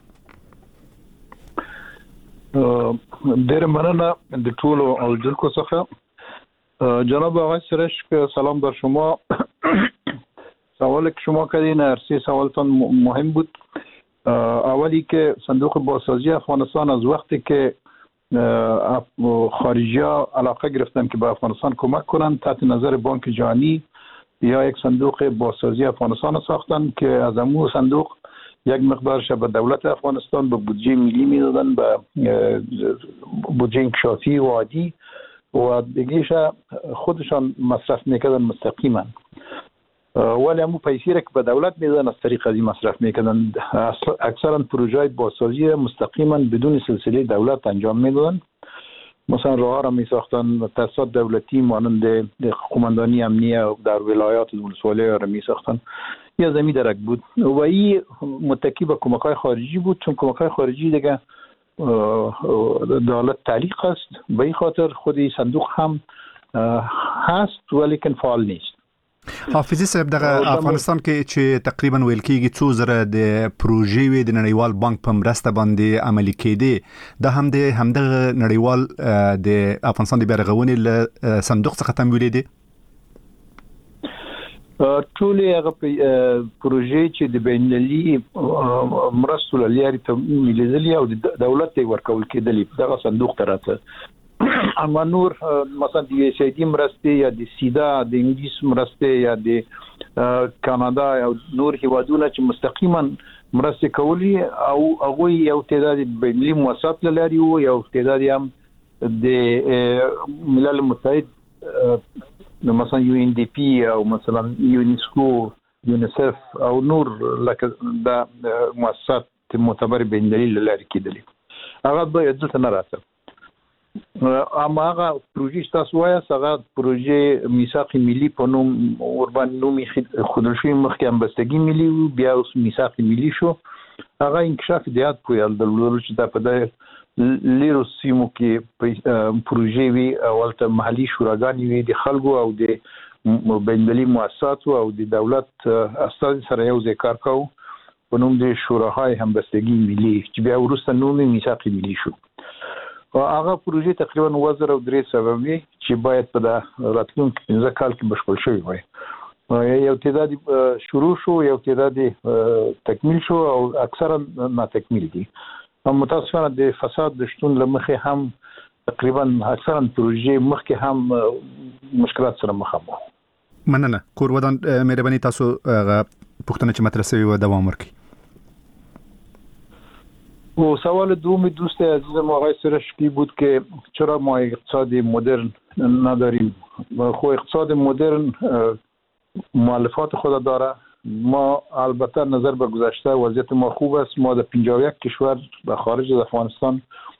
ډېر مننه د ټولو اوریدونکو څخه. جناب آقای سرش سلام بر شما. سوالی که شما کردین ارسی سوالتان مهم بود. اولی که صندوق بازسازی افغانستان از وقتی که خارجی ها علاقه گرفتن که به افغانستان کمک کنند تحت نظر بانک جهانی یا یک صندوق بازسازی افغانستان ساختن که از امو صندوق یک مقدارش به دولت افغانستان به بودجه ملی میدادن به بودجه انکشافی و عادی و دیگهش خودشان مصرف میکردن مستقیما ولی همون پیسی را که به دولت میدادن از طریق از این مصرف میکردن اکثرا پروژه بازسازی مستقیما بدون سلسله دولت انجام میدادن. مثلا راه را میساختن تاسیسات دولتی مانند قماندانی امنیه در ولایات ولسوالی را میساختن یا زمین درک بود و این متکی به کمک های خارجی بود چون کمک های خارجی دیگه دولت تعلیق است به این خاطر خودی صندوق هم هست ولیکن فعال نیست. حافظي صاحب دغه افغانستان کې چې تقریبا ویل کېږي څو زره د پروژې وي د نړیوال بانک په مرسته باندې عملي کېدي د هم د همدغه نړیوال د افغانستان د بیا رغونې له صندوق څخه تمویل دي. ټولې هغه پروژې چې د بین المللي مرستو له لارې تمویلېدلې او د دولت ته ورکول کېدلې دغه صندوق ته راته اما نور مثلا د یو اس ای ډي مرستې یا د سیدا د انګلیس مرستې یا د کانادا او نور هیوادونه چې مستقیما مرسته کوي او هغه یو تعداد بینالمللي مؤسسات لري او یو تعداد هم د ملل متحد مثلا یو ان ډي پی او مثلا یونسکو یونیسف او نور لکه د مؤسسات معتبر بینالمللي لري کېدلی هغه به دلته نه راځي اما هغه پروژې تاسو وایي هغه پروژې میثاق ملي په نوم اوربان نومي خودل شوی مخکې هم بستګي ملي بیا اوس میثاق ملي شو هغه انکشاف دیات کوي د لورو چې د په د لیرو سیمو کې پروژې وی اولته محلي شوراګانې وي د خلکو او د بینالمللي مؤسسات او د دولت اساس سره یو ځای کار کوي په نوم د شوراهای همبستگی ملي چې بیا ورسته نوم میثاق ملي شو هغه پروژې تقریبا وزر او درې سوه وي چې باید په د راتلونکي پنځه کال کې بشپړ شوی وي یو تعداد شروع شو یو تعداد تکمیل شو او اکثرا ناتکمیل دي متاسفانه د فساد د شتون لمخې هم تقریبا اکثرا پروژې مخکې هم مشکلات سره مخ وو مننه کور ودان مهرباني تاسو پښتنه چې مطرح شوی و دوام ورکړي و سوال دومی دوست عزیزم آقای سرشکی بود که چرا ما اقتصاد مدرن نداریم خو اقتصاد مدرن مؤلفات خود داره ما البته نظر به گذشته وضعیت ما خوب است ما در پنجاه و یک کشور در خارج از افغانستان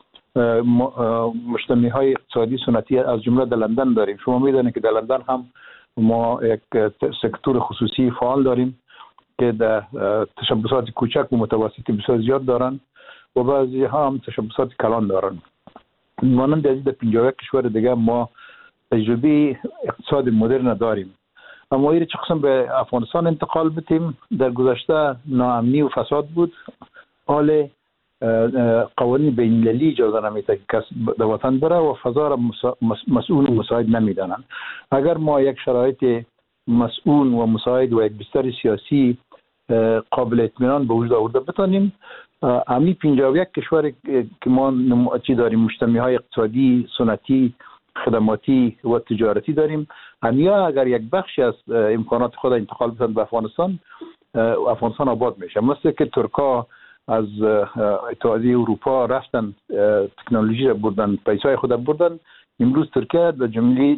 مجتمع های اقتصادی سنتی از جمله در لندن داریم شما میدونید که در لندن هم ما یک سکتور خصوصی فعال داریم که در تشبثات کوچک و متوسطی بسیار زیاد دارن و بعضی ها هم تشبثات کلان دارن مانند از در پنجاه و یک کشور دیگه ما تجربه اقتصاد مدرن داریم اما ایره چه قسم به افغانستان انتقال بتیم در گذشته ناامنی و فساد بود حال قوانین بین‌المللی اجازه نمیده که کس در وطن بره و فضا را مسئول و مساعد نمیدانند اگر ما یک شرایط مسئول و مساعد و یک بستر سیاسی قابل اطمینان به وجود آورده بتانیم امی پنجاه و یک کشور که ما چی داریم مجتمع های اقتصادی سنتی خدماتی و تجارتی داریم همیا اگر یک بخشی از امکانات خود انتقال بدن به افغانستان افغانستان آباد میشه مثل که ترکا از اتحادیه اروپا رفتن تکنولوژی را بردن پیسای خود بردن امروز ترکیه در جمله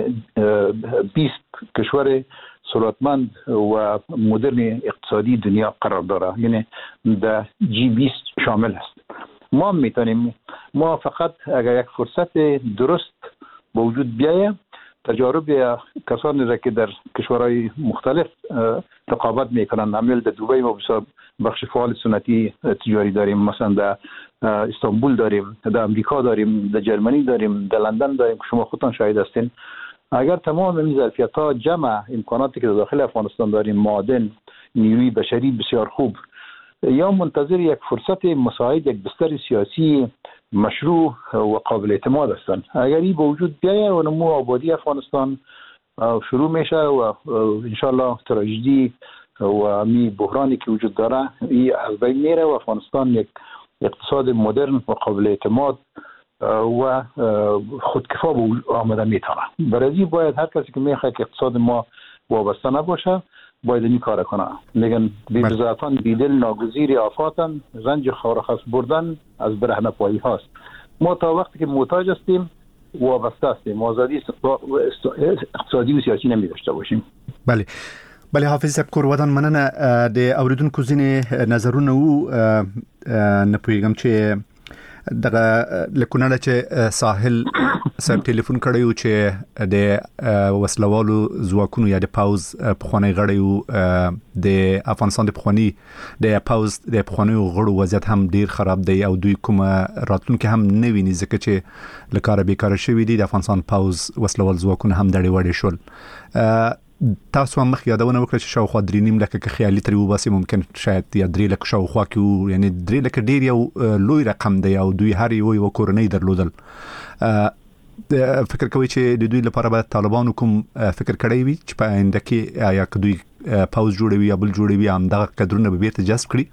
بیست کشور ثروتمند و مدرن اقتصادی دنیا قرار داره یعنی در جی بیست شامل است ما میتونیم ما فقط اگر یک فرصت درست به وجود بیایه تجارب کسانی را که در کشورهای مختلف رقابت میکنن عمل در دبی ما بسیار بخش فعال سنتی تجاری داریم مثلا در استانبول داریم در امریکا داریم در جرمنی داریم در لندن داریم که شما خودتان شاهد هستین اگر تمام این ظرفیت‌ها جمع امکاناتی که در داخل افغانستان داریم معادن نیروی بشری بسیار خوب یا منتظر یک فرصت مساعد یک بستر سیاسی مشروع و قابل اعتماد هستند اگر این به وجود بیاید و نمو آبادی افغانستان شروع میشه و انشالله تراژدی و می بحرانی که وجود داره این از بین میره و افغانستان یک اقتصاد مدرن و قابل اعتماد و خودکفا به آمده میتونه برای این باید هر کسی که میخواد که اقتصاد ما وابسته نباشه باید این کار کنه میگن بی‌بضاعتان بیدل ناگزیر آفاتن رنج خارخس بردن از برهنه پایی هاست ما تا وقتی که محتاج هستیم وابسته هستیم آزادی اقتصادی و سیاسی نمی داشته باشیم بله بله حافظ صاحب کور ودان مننه د اوریدونکو ځینې نظرونه وو نه پوهیږم چې دغه لکونه چې ساحل صاحب ټلیفون کړی و چې د وسلوالو ځواکونو یا د پاوز پخوانی غړی و د افغانستان د پخوانی د پاوز د پخوانی غړو وضعیت هم ډیر خراب دی او دوی کومه راتلونکي هم نه ویني ځکه چې لکاره بیکاره شوی دی د افغانستان پاوز وسلوال ځواکونه هم دړي وړي شول تاسو هم مخ یادونه وکړه چې شاوخوا درې نیم لکه که خیالي ترې وباسي ممکن شاید یا درې لکه شاوخوا کې وو یعنی درې لکه ډیر یو لوی رقم دی او دوی هر یو یو کورنۍ درلودل فکر کوي چې د دوی لپاره به طالبانو کوم فکر کړی وي چې په آینده کې یا که دوی پاوز جوړوي یا بل جوړوي هم دغه کډرونه به بیرته جذب کړي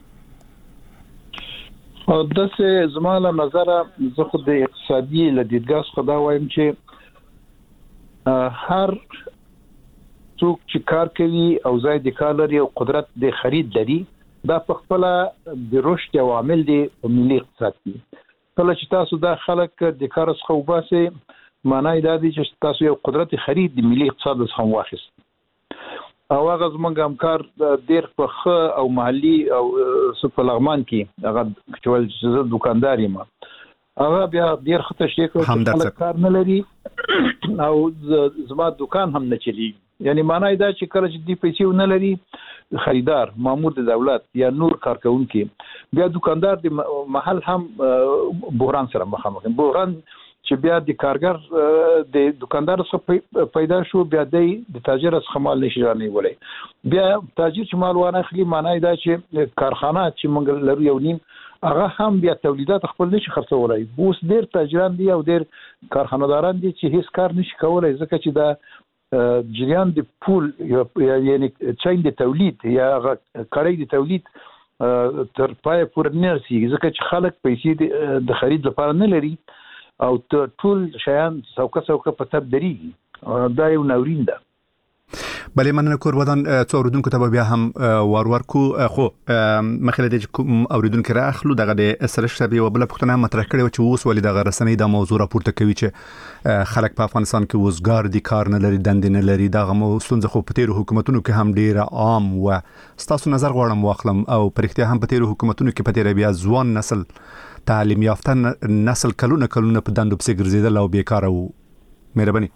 داسې زما له نظره زه خو د اقتصادي له دیدګاه څخه دا وایم چې هر څوک چې کار کوي او ځای د کار لري او قدرت د خرید لري دا په خپل د رشد او عامل دی په ملي اقتصاد کې. کله چې تاسو دا خلک د کار څخه وباسي معنی دا دی چې تاسو یو قدرت خرید د ملي اقتصاد څخه واخیست او هغه زمونږ همکار ډېر په ښه او محلي او په لغمان کې هغه چې زه دکاندار یم هغه بیا ډېر ښه تشریح کوي چې کار نه لري او زما دکان هم نه چلیږي. یعنی معنی دا چې کله چې دی پیسې نه لري خریدار مامور د دولت یا نور کارکونکي بیا دکاندار د محل هم بحران سره مخامخ بحران چې بیا د کارګر د دکاندار څخه پیدا شو بیا د تاجر څخه مال نشي رانیولای بیا تاجر چې مال وانه خلی معنی دا چې کارخانه چې موږ لرو یو نیم هغه هم بیا تولیدات خپل نشي خرڅولای. اوس ډېر تاجران دي او ډېر کارخانه‌داران دي چې هیڅ کار نشي کولای ځکه چې دا جریان د پول یعنی چین د تولید یا کړی د تولید تر پای پورې نه رسیږي ځکه چې خلک پیسې د خرید لپاره نه لري او ټول شیان څوکه څوکه په تب درېږي. دا یو ناورین ده. بلې مننه کور ودان څو اوریدونکو ته بیا هم وار ور کو خو مخله د کوم اوریدونکو راخلو دغه د سرش سبي او بل پښتنه مطرح کړي چې اوس ولې دغه رسنۍ د موضوع راپورته کوي چې خلک په افغانستان کې وزګار دي کار نه لري دند نه لري دغه مو ستونزه خو په تیرو حکومتونو کې هم ډیره عام و ستاسو نظر غواړم واخلم او پرختیا هم په تیرو حکومتونو کې په تیر بیا ځوان نسل تعلیم یافته نسل کلونه کلونه په دندو پسې ګرځیدل او بیکاره وو. مهرباني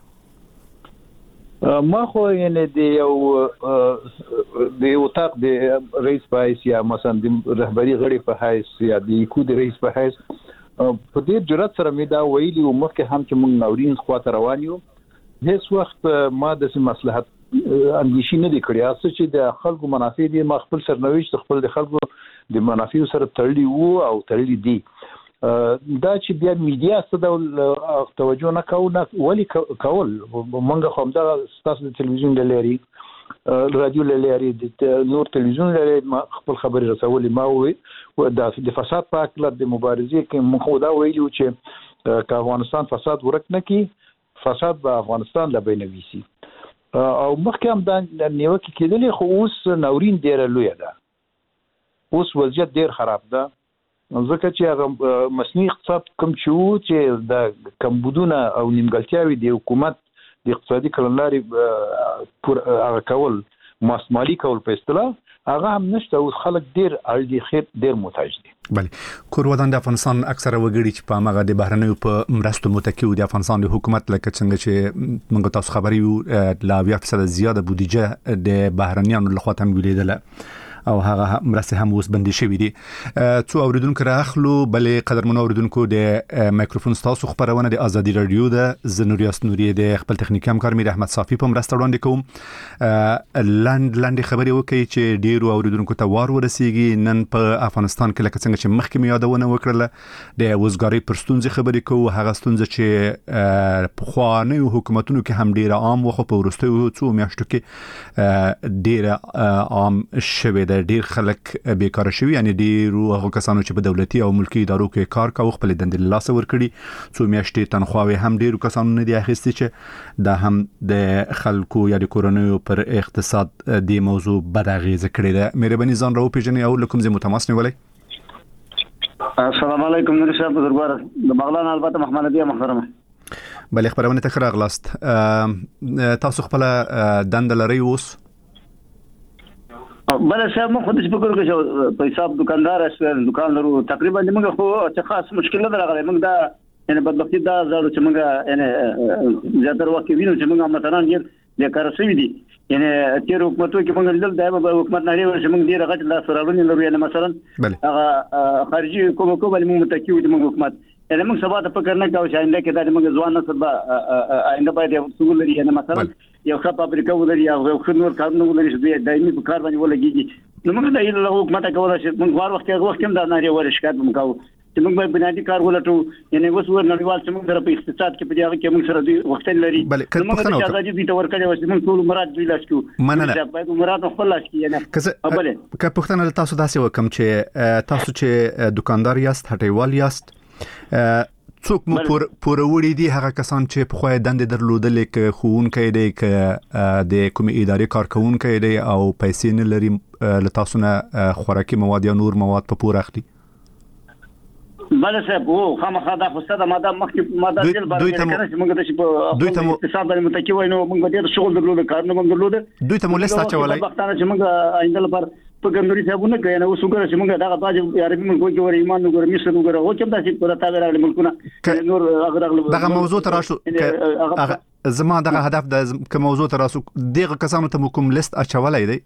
ما خو یعنی د یو د وطاق د رئیس په حیث یا مثلا د رهبری غړي په حیث یا د کو د رئیس په حیث په دې جرأت سره مې دا ویلي او مخکې هم چې موږ ناورین خواته روان یو هیڅ وخت ما د مصلحت اندیشي نه دی کړی اساس چې د خلکو منافع دي ما خپل سرنوشت خپل د خلکو د منافع سره تړلي وو او تړلي دي. دا چې بیا میډیا څه ډول توجه نه کوي ولی کول مونږ خو دا ستاسو د تلویزیون لري رادیو لري د نور تلویزیون لري خپل خبري رسولي ما وي د فساد په اړه د مبارزې کې مونږ دا ویلو چې افغانستان فساد ورک نه کی فساد به افغانستان لا بینوي سي او مخکې هم دا نیوکه کېدلې خو اوس ناورین ډیر لوی ده اوس وضعیت ډیر خراب ده ځکه چې هغه مصنوعي اقتصاد کوم چې چې د کمبودونه او نیمګړتیاوي د حکومت د اقتصادي کړنلارې پر هغه کول ماسمالي کول په اصطلاح هغه هم نشته او خلک ډیر اړ خیر ډیر محتاج دي. بله کور ودان د افغانستان اکثره وګړي چې په هغه د بهرنیو په مرستو متکی د افغانستان د حکومت لکه څنګه چې موږ تاسو خبري یو لا اویا فیصد زیاده بودیجه د بهرنیانو لخوا تم ویلیدله او هغه مرسته هم اوس بندي شوې دي. څو اوریدونکو راخلو بلې قدرمنو اوریدونکو د مایکروفون تاسو خبرونه د ازادي رادیو د زنوریاس نوري د خپل تخنیکی همکار میر احمد صافي په مرسته وړاندې کوم لاند لاند خبري وکي چې ډیرو اوریدونکو ته وار ورسیږي نن په افغانستان کې لکه څنګه چې مخکې مې یادونه وکړه د وزګاری پرستونځ خبري کوو هغه ستونزه چې په خواني حکومتونو کې هم ډیره عام وخت په ورستیو څو میاشتو کې ډیره عام شوه د ډیر خلک بیکاره شوی یعنی ډیرو هغه کسانو چې په دولتي او ملکی ادارو کې کار کوي خپل دندې لاس ورکړي څو میاشتې تنخواوي هم ډیرو کسانو نه دی اخیستي چې دا هم د خلکو یا د کورونو پر اقتصاد د موضوع بد اغیزه کړې ده. مهرباني ځان راو پیژنې او لکم زه متماس نیولای. السلام علیکم نور شاه بزرګوار د بغلان البته محمد ابي محترم بلې خبرونه تکرار اغلاست تاسو خپل دند لري اوس بل څه مو خو د فکر کوم چې په حساب دکاندار اسوي دکان لرو تقریبا موږ خو څه خاص مشکل نه راغلی موږ دا یعنی بدبختی دا زړه چې موږ یعنی زیاتره وخت وینو چې موږ مثلا یې د کارسوي دي یعنی تیر حکومتو کې موږ لیدل دا به حکومت نه لري چې موږ ډیر غټ لا سرالونی لرو یعنی مثلا هغه خارجي کوم کوم موږ متکیو دي موږ حکومت یعنی موږ سبا ته فکر نه کوو چې آینده کې دا موږ ځوان نسل به آینده باید یو څه لري یعنی مثلا یو ښه فابریکه ولري او یو نور کارونه ولري چې دایمي په کار باندې ولګيږي نو موږ د ایله حکومت کوله چې موږ وار وخت وخت هم دا نه ور شکایت وکاو چې موږ به بنیادی کار ولټو یعنی اوس ور نړیوال چې موږ سره په اقتصاد کې په دې هغه کې موږ سره دی وخت لري موږ د آزادي دي تور کړی و چې موږ ټول مراد دی لاس کو مننه باید مراد خپل لاس کې نه کله که پښتنه تاسو داسې وکم چې تاسو چې دکاندار یاست هټیوال یاست څوک مو پور پوروړي دي هغه کسان چې په خوای دند درلودل ک خوونکې دی ک د کومې ادارې کارکونکې دی او پیسې نه لري لتاسو نه خوراکي مواد یا نور مواد په پور اخلي بله صاحب وو خامخا دا خو ستاسو ماده مخکې ماده دل باندې کنه چې موږ د شي په اقتصاد باندې متکی وایو موږ ډېر شغل درلود کارونه موږ درلود دوی ته مولستا چولای وختانه چې موږ آینده لپاره په ګندوري صاحبونه کوي نو وسوګره چې موږ دا غواړو عربي ملکو کې ور ایمان وګور مصر وګور او کوم داسې په تابع راغلي ملکونه نور هغه دغه موضوع تراشو زما دغه هدف د کوم موضوع تراشو دغه کسانو ته کوم لیست اچولای دی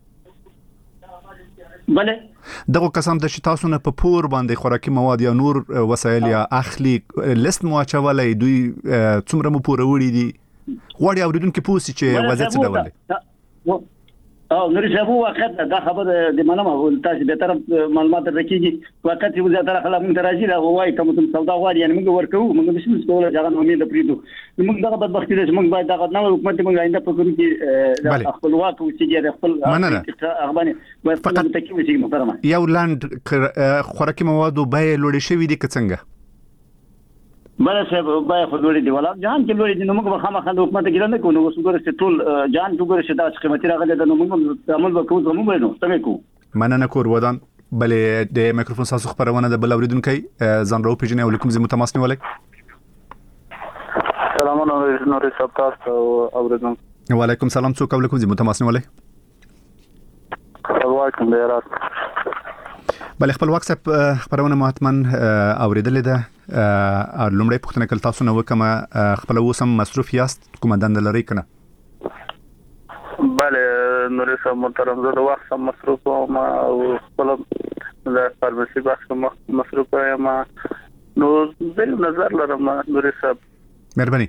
بله دغه کسان د تاسو نه په پور باندې خوراکي مواد یا نور وسایل یا اخلي لیست مو اچولای دوی څومره مو پور وړي دي غواړي اوریدونکو پوسی چې وضعیت څه ډول دی او نور شابو وخت دا خبر د منمه تاسو به طرف معلومات راکېږي وخت چې زیاتره خلک موږ راځي دا وایي کوم څه سودا غواړي یعنی موږ ورکو موږ به څه ډول ځان امید پریدو موږ دغه بدبختی ده موږ باید دغه نو حکومت موږ آینده په کوم کې خپل واک او چې خپل اخبانه فقط تکي وشي محترمه یو لاند خوراکي مواد به لوړ شوی دي کڅنګه بله صاحب بای خو لوړی دی ولا جان کې لوړی دی نو موږ خامخا د حکومت کې نه کوو نو وسوګره چې ټول جان وګوره چې دا قیمتي راغلی د نو موږ عمل وکړو زموږ نو سمې کو مننه کور ودان بلې د میکروفون ساسو خبرونه د بل اوریدونکو ځان راو پیژنې ولیکم زموږ تماس نیولای سلام نور صاحب تاسو اوریدونکو وعلیکم سلام څوک ولیکم زموږ تماس نیولای وعلیکم بیرات بل خپل واتساپ خبرونه مهتمن اوریدلې ده لومړی پوښتنه کول تاسو نو کوم خپل وسم مصروف یاست کوم دند لري کنه بله نور صاحب محترم زه د وخت سم مصروف وم او خپل د فارماسي بخش مصروف یم نو بل نظر لرم نور صاحب مهرباني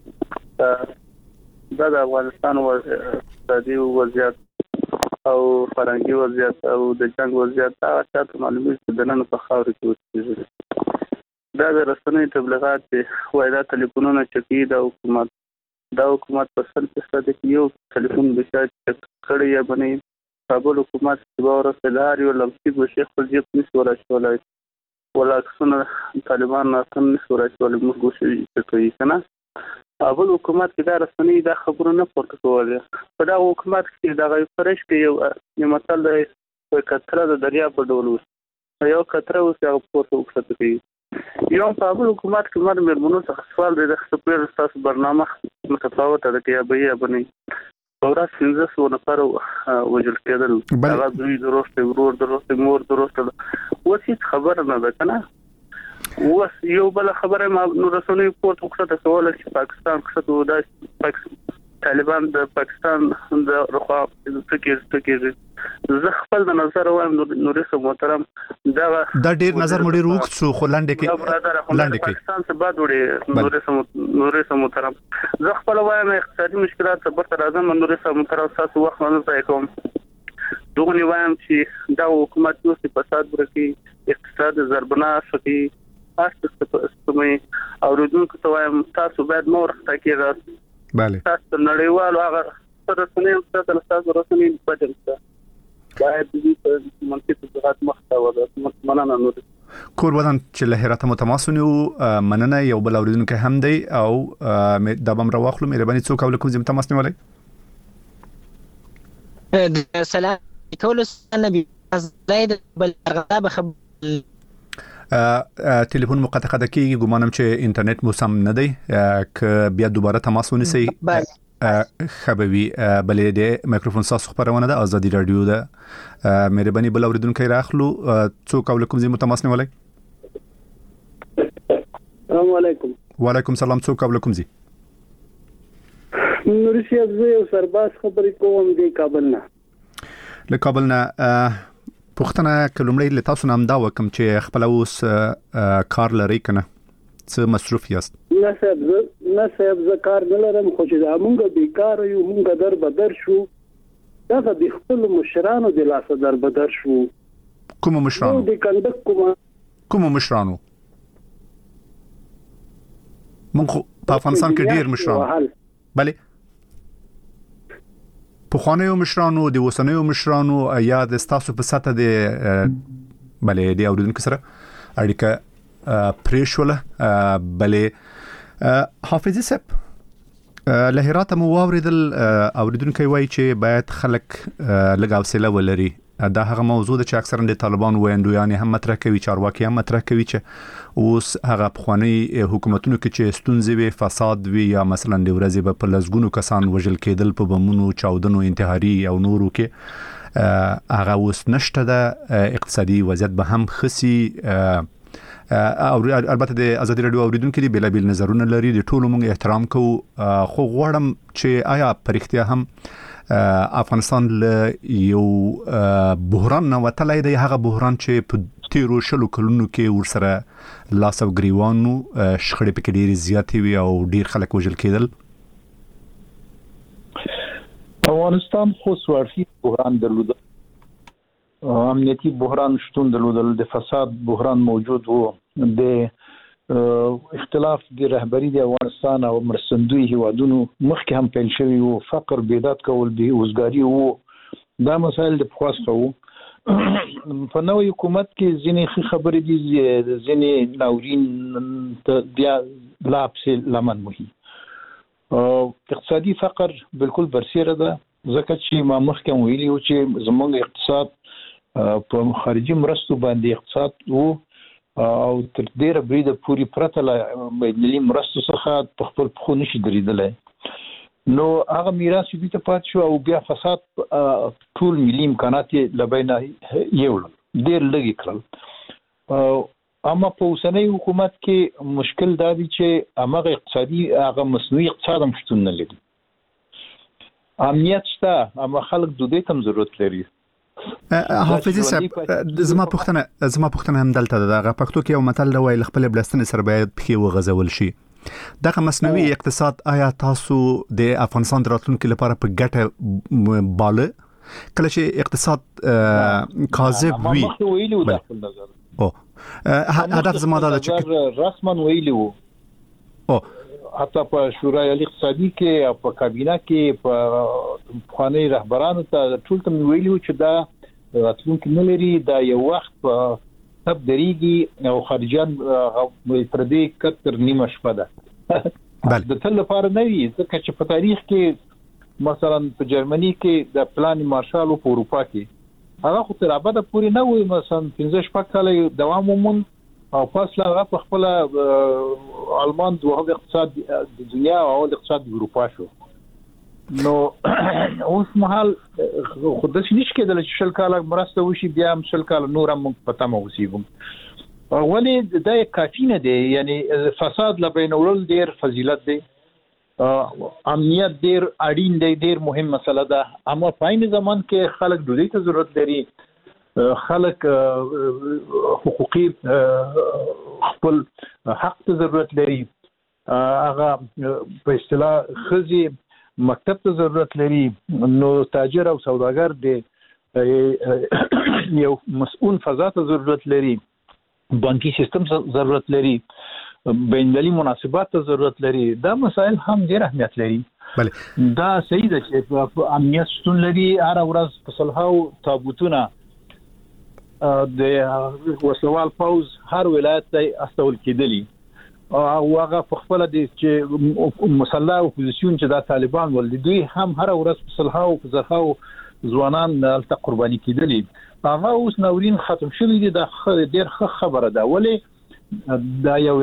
دا د افغانستان اقتصادي وضعیت او فرهنګي وضعیت او د جنگ وضعیت دا چې معلومات د نن په خاور کې وشي دا د رسنۍ تبلیغات وایي دا ټلیفونونه چکی دا حکومت دا حکومت په سل فیصد کې یو ټلیفون بچا کړی یا باندې کابل حکومت چې باور سره یو لمسي په شیخ په جیب نس وراشولای ولا څنګه طالبان ناتن نس وراشولای موږ ګوشي کوي کنه اول حکومت کې دا رسنۍ دا خبرونه پورته کوله په دا حکومت کې دا غي فرش کې یو یو مثال دی په کتره د دریا په ډول وس یو کتره اوس هغه پورته وکړه کوي یو په اول حکومت کې مر مرمنو څخه سوال دی د خپل تاسو برنامه متفاوته ده کې به یې باندې اورا څنګه څو نفر وجل کېدل هغه دوی دروسته ورور دروسته مور دروسته وڅ خبر نه ده کنه وس یو بل خبره ما نو رسنۍ پورته وکړه کول چې پاکستان کې د پاکستان طالبان د پاکستان د رخوا فکر فکر زه خپل د نظر وایم نو رسو محترم دا دا ډیر نظر مړي روغ څو خلانډ کې لاندې کې پاکستان څخه بعد وړي نو رسو نو رسو محترم زه خپل وایم اقتصادي مشکلات څخه برتر اعظم نو رسو محترم تاسو وخت نه ځای کوم دوغنی وایم چې دا حکومت نو فساد ورکی اقتصاد زربنا شکی تاسو ستاسو او ردونکو ته وایم تاسو باید مور تاکي راځي bale تاسو نړیوالو هغه رسنۍ تاسو تاسو رسنۍ بدل څه باید دې منطقي تجارت مخته وده مننه نور کور ودان چې له هرته متماسونی مننه یو بل اوریدونکو هم دی او د بم راوخلو مهرباني څوک ولیکم زم تماسنی ولای سلام کول نبی زید بل غضب خبر ټلیفون مقطع ده کیږي ګومانم چې انټرنیټ مو سم نه دی ک بیا دوباره تماس ونیسئ خبوي بلې د میکروفون ساس خبرونه ده ازادي رادیو ده مهرباني بل اوریدونکو راخلو څوک ولیکم زمو تماس نه ولای السلام علیکم وعلیکم سلام څوک ولیکم زی نورشي ابزه یو سرباز خبرې کوم دی کابل نه له کابل نه پوښتنه کلمړی له تاسو نام دا وکم چې خپل اوس کار لري کنه څه مصروف یاست نه صاحب نه صاحب زه کار نه لرم خو چې موږ بیکار یو موږ در بدر شو دا د خپل مشرانو د لاسه در بدر شو کوم مشرانو د کندک کوم کوم مشرانو موږ په افغانستان کې ډیر مشرانو bale په خوانیو مشرانو د وسنیو مشرانو یا د ستاسو په ساته د bale د اوریدونکو سره اړیکه پریشوله بلې حافظي صاحب له هرات مو واوریدل اوریدونکو وایي چې باید خلک لږ حوصله ولري. دا هغه موضوع ده چې اکثرا د طالبان ویندویان هم مطرح کوي، چارواکي هم مطرح کوي چې اوس هغه پخوانی حکومتونو کې چې ستونزې وي، فساد وي، یا مثلا د ورځې به په لسګونو کسان وژل کېدل په بمونو، چاودنو، انتحاري او نورو کې هغه اوس نشته. د اقتصادي وضعیت به هم خسي او البته د ازادي رادیو اوریدونکو دی بلا بیل نظرونه لري، د ټولو موږ احترام کوو. خو غواړم چې آیا پرختیا هم افغانستان له یو بحران نه وتلی دی، هغه بحران چې په تیرو شلو کلونو کې ورسره لاس او ګریوانو شخړې پکې ډېرې زیاتې وي او ډېر خلک وژل کېدل. افغانستان خو سوارفي بحران درلود، امنیتی بحران شتون درلودل، د فساد بحران موجود وو، د اختلاف د رهبری د افغانستان او مرستندوی هیوادونو مخکې هم پیل شوی وو، فقر، بیداد کول، بې روزګاری وو، دا مسایل د پخواسته وو. په نوې حکومت کې ځینې خبرې دي، ځینې ناورین ته بیا لا پسې لمن مهي. اقتصادي فقر بالکل برسیره ده، ځکه چې ما مخکې ویلي وو چې زموږ اقتصاد په خارجي مرستو باندې اقتصاد وو او تر ډیره بریده پوری پرته له بینالمللي مرستو څخه په خپل پخو نشي درېدلی. نو هغه میراث چې ته پات شو او بیا فساد ټول ملي امکانات له بینه یوړل، ډیر لږ کړل. اما په اوسنۍ حکومت کې مشکل دا دی چې هغه اقتصادي هغه مصنوعي اقتصاد هم شتون نه لري. امنیت شته اما خلک د دې تم ضرورت لري. حافظي صاحب زما پوښتنه زما پوښتنه هم دلته ده. هغه پښتو کې یو متل دی وایي خپل بلستنې سره باید پښې وغځول شي. دغه مصنوعي اقتصاد آیا تاسو د افغانستان د راتلونکي لپاره په ګټه باله کله چې اقتصاد کاذب وي؟ ما ویلو د خپل نظر او هدف زما دا چې رسما ویلو او حتی په شورای اقتصادي کې او په کابینه کې په خواني رهبرانو ته ټول ته ویلو چې دا راتلونکي نه لري، دا یو وخت په تب دریږي او خارجيان پر دې کتر نیمه شپه ده د تل لپاره نه وي، ځکه چې په تاریخ کې مثلا په جرمني کې د پلان مارشال په اروپا کې هغه خو تر ابده پورې نه وي، مثلا پنځه شپږ کاله دوام ومون او پس لا هغه په خپل آلمان دوه اقتصاد د دنیا او اقتصاد د اروپا شو. نو اوس مهال خو د شي نشي کېدل چې شل کاله مرسته وشي بیا هم شل کاله نور هم پته مو وسیګم. ولې دا کافی نه دی، یعنی فساد لا بینول ډیر فضیلت دی، امنیت ډیر اړین دی، ډیر مهم مسله ده. اما په عین زمان کې خلک د دې ته ضرورت لري، خلک حقوقي خپل حق ته ضرورت لري، هغه په اصطلاح خزي مکتب ته ضرورت لري. نو تاجر او سوداګر د یو مسؤل فضا ته ضرورت لري، بانکي سیستم ته ضرورت لري، بینالمللي مناسبات ته ضرورت لري. دا مسائل هم ډیر اهمیت لري. بله دا صحیح ده چې امنیت شتون لري، هر ورځ په صلحاو تابوتونه د وسوال پوز هر ولایت ته استول کېدلی او هغه په خپل د چې مسلح اپوزیسیون چې د طالبان ول دوی هم هر ورځ په صلحاو په زخاو ځوانان الته قرباني کېدلی. هغه اوس ناورین ختم شوی دی، دا ډیر ښه خبره ده. ولې دا یو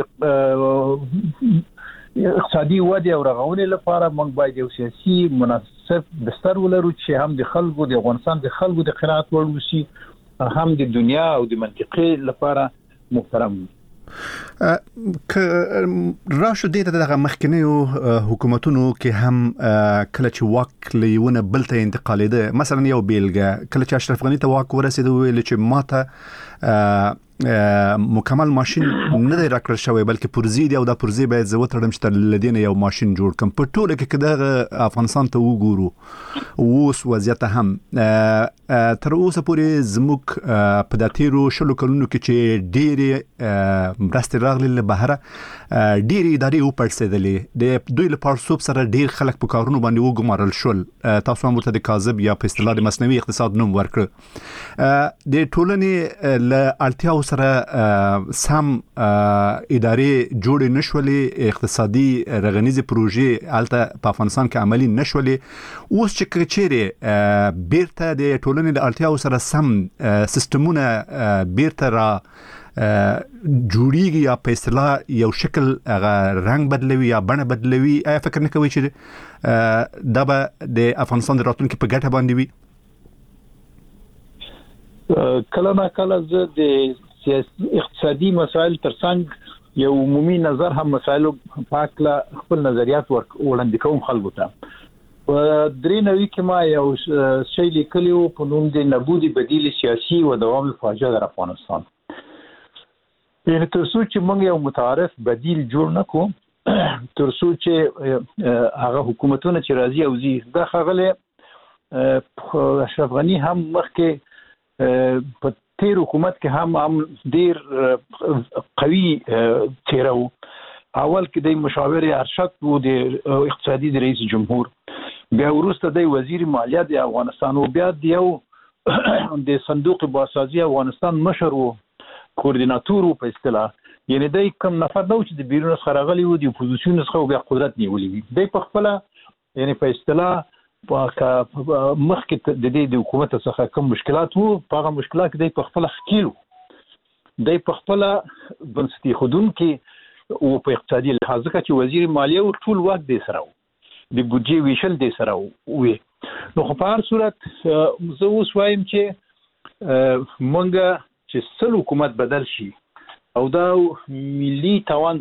اقتصادي وده او رغونې لپاره موږ باید یو سیاسي مناسب بستر ولرو چې هم د خلکو د افغانستان د خلکو د قناعت وړ وشي، هم د دنیا او د منطقې لپاره محترم وي. ک راشو دې ته دغه مخکنیو حکومتونو کې هم کله چې واک لیونه بل ته انتقالیده، مثلا یو بیلګه کله چې اشرف غنی ته واک ورسېد ویل چې ماته مکمل ماشين نه دی راکړل شوی بلکې پرزی دی او دا پرزی باید زه وتړم چې تر لدینه یو ماشين جوړ کم. په ټوله کې کده افغانستان ته وګورو اوس وضعیت هم تر اوسه پورې زموږ په داتیرو شلو کلونو کې چې ډېری مرستې راغلي له بهره ډېری ادارې وپړسېدلې، د دوی له پړسوب سره ډېر خلک په کارونو باندې وګمارل شول. تاسو هم ورته د کاذب یا په اصطلاح د مصنوعي اقتصاد نوم ورکړ. د ټولنې له اړتیاو سره سم ادارې جوړې نشولې، اقتصادي رغنیزي پروژې الته په افغانستان کې عملي نشولې. اوس چې کچېره بیرته د ټولنې د اړتیاو سره سم سیستمونه بیرته را جوړیږي یا په اصطلاح یو شکل هغه رنگ بدلوي یا بڼه بدلوي، آیا فکر نه کوي چې دا به د افغانستان د راتلونکي په ګټه باندې وي؟ کله نه کله زه د سیاسي اقتصادي مسایل ترڅنګ یو عمومي نظر هم مسایلو پاکله خپل نظریات وړاندې کوم خلکو ته. په درې نوي کې ما یو شی لیکلی و په نوم د نبود بدیل سیاسي و دوام فاجعه در افغانستان. یعنی تر څو چې موږ یو متعارف بدیل جوړ نکړو، تر څو چې هغه حکومتونه چې راځي او زی دا خغله اشرف غنی هم مخکې په تیر حکومت کې هم هم ډیر قوي تیرو. اول کې د مشاور ارشد وو د اقتصادي د رئیس جمهور، بیا وروسته د وزیر مالیه د افغانستان او بیا د یو د صندوق بازسازي افغانستان مشر وو، کوردیناتور په اصطلاح. یعنی د کوم نفر نو چې د بیرون څخه راغلی و د اپوزیسیون څخه بیا قدرت نیولې وي، د په خپل یعنی په اصطلاح په مخکې د دې د حکومت څخه کوم مشکلات وو، په هغه مشکلات کې د په خپل خکیلو د په خپل بنسټي خودون کې او په اقتصادي لحاظ چې وزیر مالیه او ټول وخت د سره د بودجې ویشل د سره وي. نو په هر صورت زه اوس وایم چې مونږ چې سل حکومت بدل شي او دا ملي توان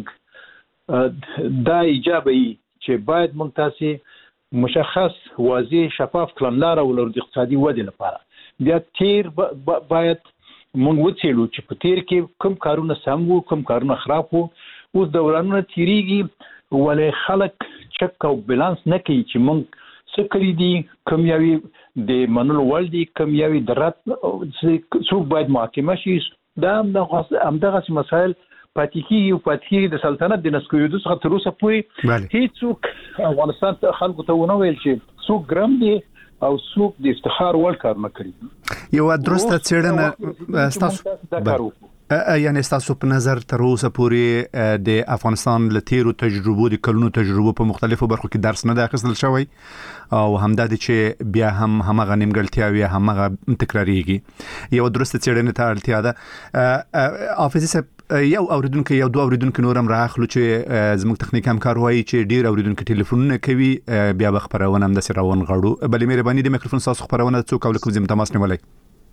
زمونږ دا ایجابي چې باید مونږ تاسې مشخص واضح شفاف کړنلاره ولر د اقتصادي ودې لپاره. بیا تیر باید مونږ وڅېړو چې په تیر کې کوم کارونه سم وو، کوم کارونه خراب وو. اوس دورانونه تیریږي ولې خلک چک او بالانس نه کوي چې مونږ څه کړی دي، کوم یوي د منلو وړ دي، کوم یوي د رد څوک باید محاکمه شي. دا همدغه مسایل پاتې کېږي او پاتې کېږي د سلطنت د نسکورېدو څخه تر اوسه پورې هېڅوک افغانستان ته خلکو ته ونه ویل چې څوک ګرم دي او څوک د افتخار وړ کار نه کړي. یو درسته څېړنه ستاسو یعنی ستاسو په نظر تر اوسه پورې د افغانستان له تیرو تجربو د کلونو تجربو په مختلفو برخو کې درس نه اخیستل شوی او همدا د چې بیا هم همغه نیمګړتیاوې همغه تکراریږي. یو درسته څېړنې ته اړتیا ده. حافظ صاحب یو اوریدونکو یو دوه اوریدونکو نورم راخلو چې زموږ تخنیک همکار وایي چې ډیر اوریدونکو ټلیفونونه کوي، بیا به خبرونه هم د سراون غړو. بلې مهرباني د میکروفون تاسو خبرونه څوک او کوم ځم تماس نیولای.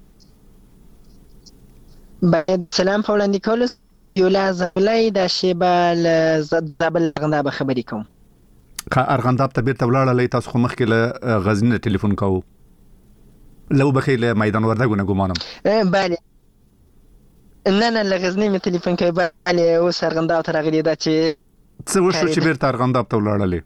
باید سلام په وړاندې کولو یولا زغلای د شیبال زابل ارغنداب خبرې کوم. که ارغنداب ته بیرته ولاړلې تاسو خو مخکې له غزنی ټلیفون کوو لو بخیر له میدان وردګو نه ګمانم. بله نه نه له غزنی مې ټلیفون کوي. بله اوس ارغنداب ته راغلی دا چې څه وشو چې بیرته ارغنداب ته ولاړلې؟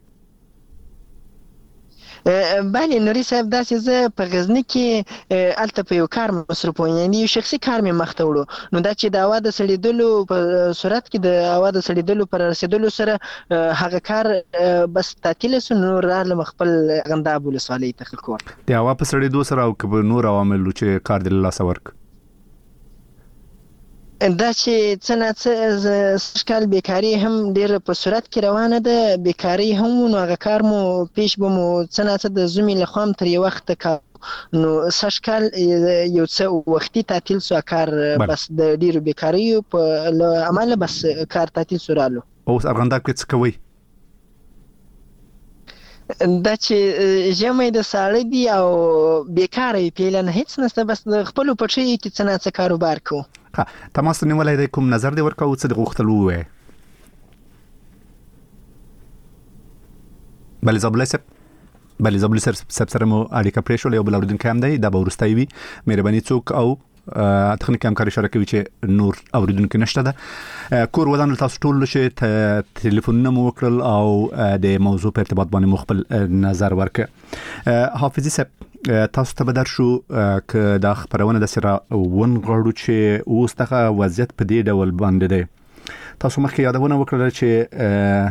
بله نوري صاحب داسې زه په غزنی کې الته په یو کار مصروف وم، یعنې یو شخصي کار مې مخته وړو. نو دا چې د هوا د سړېدلو په صورت کې د هوا د سړېدلو پر رسېدلو سره هغه کار بس تعطیل شو، نو رالم خپل ارغنداب ولسوالۍ ته کور. د هوا په سړېدو سره او که نور عواملو چې کار د لاسه ورک دا چې څه نه څه سږکال بیکاري هم ډېره په صورت کې روانه ده، بیکاري هم نو هغه کار مو پیش به مو څه نه څه د زمي له خوا هم تر یو وخته کار نو سږکال یو څه وختي تعطیل سو کار، بس د ډېرو بیکاریو په عمله بس کار تعطیل سو رالو. اوس ارغنداب کې څه کوئ؟ دا چې ژمی د ساړه دي او بیکاره یې پیلنه هیڅ نشته، بس د خپلو پټیو کې څه نه څه کاروبار کوو. تماس نیولای دی، کوم نظر دی ورکوو، څه د غوښتل ووایې؟ بله زابلي صاحب بله زابلي صاحب سره مو اړیکه پرېښوله، یو بل اورېدونکی هم دی، دا به وروستی وي. مهرباني څوک او تخنیک همکار اشاره کوي چې نور اوریدونکو نشته ده. کور ودان تاسو ټول چې ټلیفونونه مو وکړل او د موضوع په ارتباط باندې مو خپل نظر ورکړ. حافظي صاحب تاسو ته به در شو که دا خبرونه د سره ونغړو چې اوس دغه وضعیت په دې ډول باندې دی. تاسو مخکې یادونه وکړه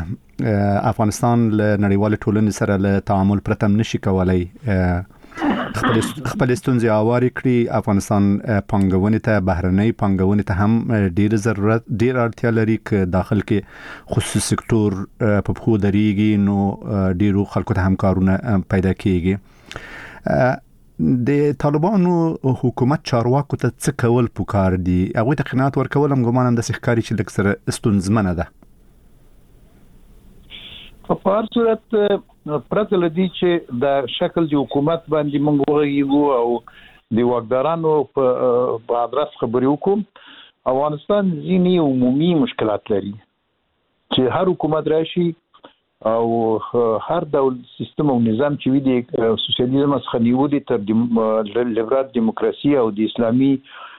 چې افغانستان له نړیوال ټولنې سره له تعامل پرته نشي کولای خپل خپل ستونزې اواري کړی. افغانستان پانګونې ته بهرنۍ پانګونې ته هم ډیر ضرورت ډیر اړتیا لري چې داخل کې خصوصي سکتور په خو دريږي نو ډیرو خلکو ته هم کارونه پیدا کیږي. د طالبانو حکومت چارواکو ته څه کول پکار دي؟ هغه ته قناعت ورکول هم ګومان د ښکاری چې لکه سره ستونزمنه ده. په هر صورت پرته لدی چې د شکل د حکومت باندې موږ وغږیږو او د واکدارانو په ادرس خبرې وکړو. افغانستان ځینې عمومي مشکلات لري چې هر حکومت راشي او هر ډول سیستم او نظام چې وي د سوسیالیزم څخه نیولې تر لیبرال دیموکراسي او د اسلامي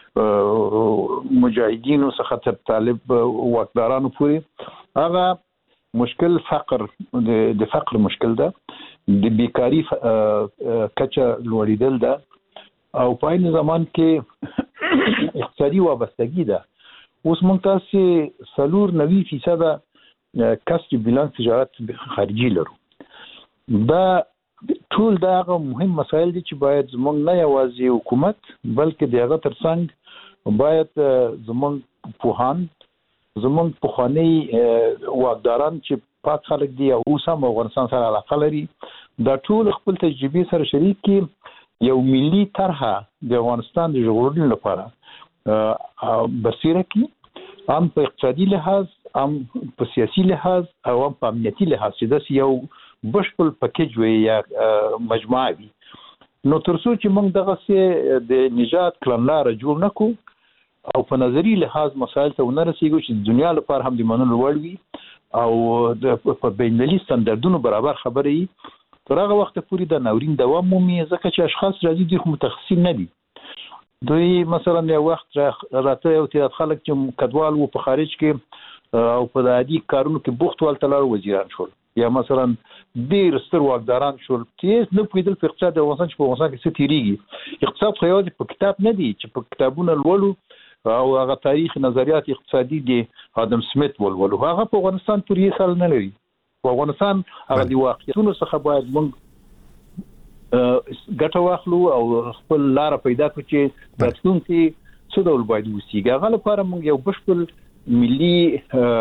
مجاهدینو څخه تر طالب واکدارانو پورې هغه مشکل فقر د فقر مشکل ده، د بیکاری کچه لوړیدل ده او په عین زمان کې اقتصادي وابستګي ده. اوس موږ تاسو سلور نوي فیصد کسب بیلانس تجارت خارجي لرو. دا ټول دغه مهم مسایل دي چې باید زموږ نه یوازې حکومت بلکې دغه ترڅنګ باید زموږ پوهان زمونږ پخوانی واکداران چې پاک خلک دي او اوس هم افغانستان سره علاقه لري دا ټول خپل تجربه سره شریک کړي، یو ملي طرحه د افغانستان د ژغورلو لپاره بصیره کړي، هم په اقتصادي لحاظ هم په سیاسي لحاظ او هم په امنیتي لحاظ چې دا یو بشپړ پکیج وي یا مجموعه وي. نو تر څو چې موږ دغه سه د نجات کلنلار جوړ نکو او په نظری لحاظ مسائل ته ونرسېږو چې دنیا لپاره هم د منلو وړ وي او د په بینالمللي ستاندردونو برابر خبرې وي، تر هغه وخت پورې د ناورین دوام مومي. ځکه چې اشخاص راځي دي خو متخصصین نه دي. دوی مثلا یو وخت راته یو تعداد خلک چې کډوال وو په خارج کې او په عادي کارونو کې بوخت والتلار وزیران شول یا مثلا ډیر ستر واکداران شول چې نه پوهېدل په اقتصاد د افغانستان چې په افغانستان کې څه تیریږي. اقتصاد خو یوازې په کتاب نه دی چې په کتابونه لولو او هغه تاریخ نظریات اقتصادي دي آدم سمیت ولولو، هغه په افغانستان پورې سال نه لري. په افغانستان هغه دی واقعیتونو څخه باید موږ ګټه واخلو او خپل لار پیدا کړو چې راتلونکي څه ډول باید وسیږي. هغه لپاره موږ یو بشپړ ملي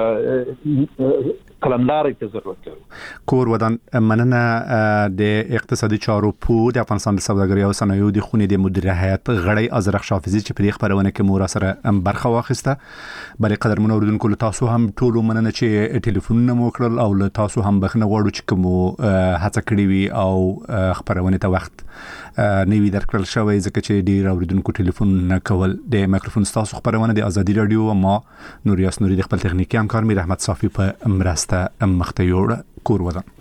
کلندار ته ضرورت لرو. کور ودان مننه د اقتصادي چارو په د افغانستان د سوداګرۍ او صنایعو د خونې د مدیره هیئت غړی ازرق شافزي چې په دې خبرونه کې مور سره برخه واخیسته. بلې قدرمن اوریدونکو له تاسو هم ټول مننه چې ټلیفونونه مو کړل او له تاسو هم بخنه غواړو چې کوم هڅه کړې وي او خبرونه ته وخت نوی درکړل شوی ځکه چې ډیر اوریدونکو ټلیفون نه کول. د مایکروفون تاسو خبرونه د ازادي رادیو او ما نوریاس نوری د خپل تخنیکی همکار میر احمد صافی په مرسته مخته یوړ. کور ودان.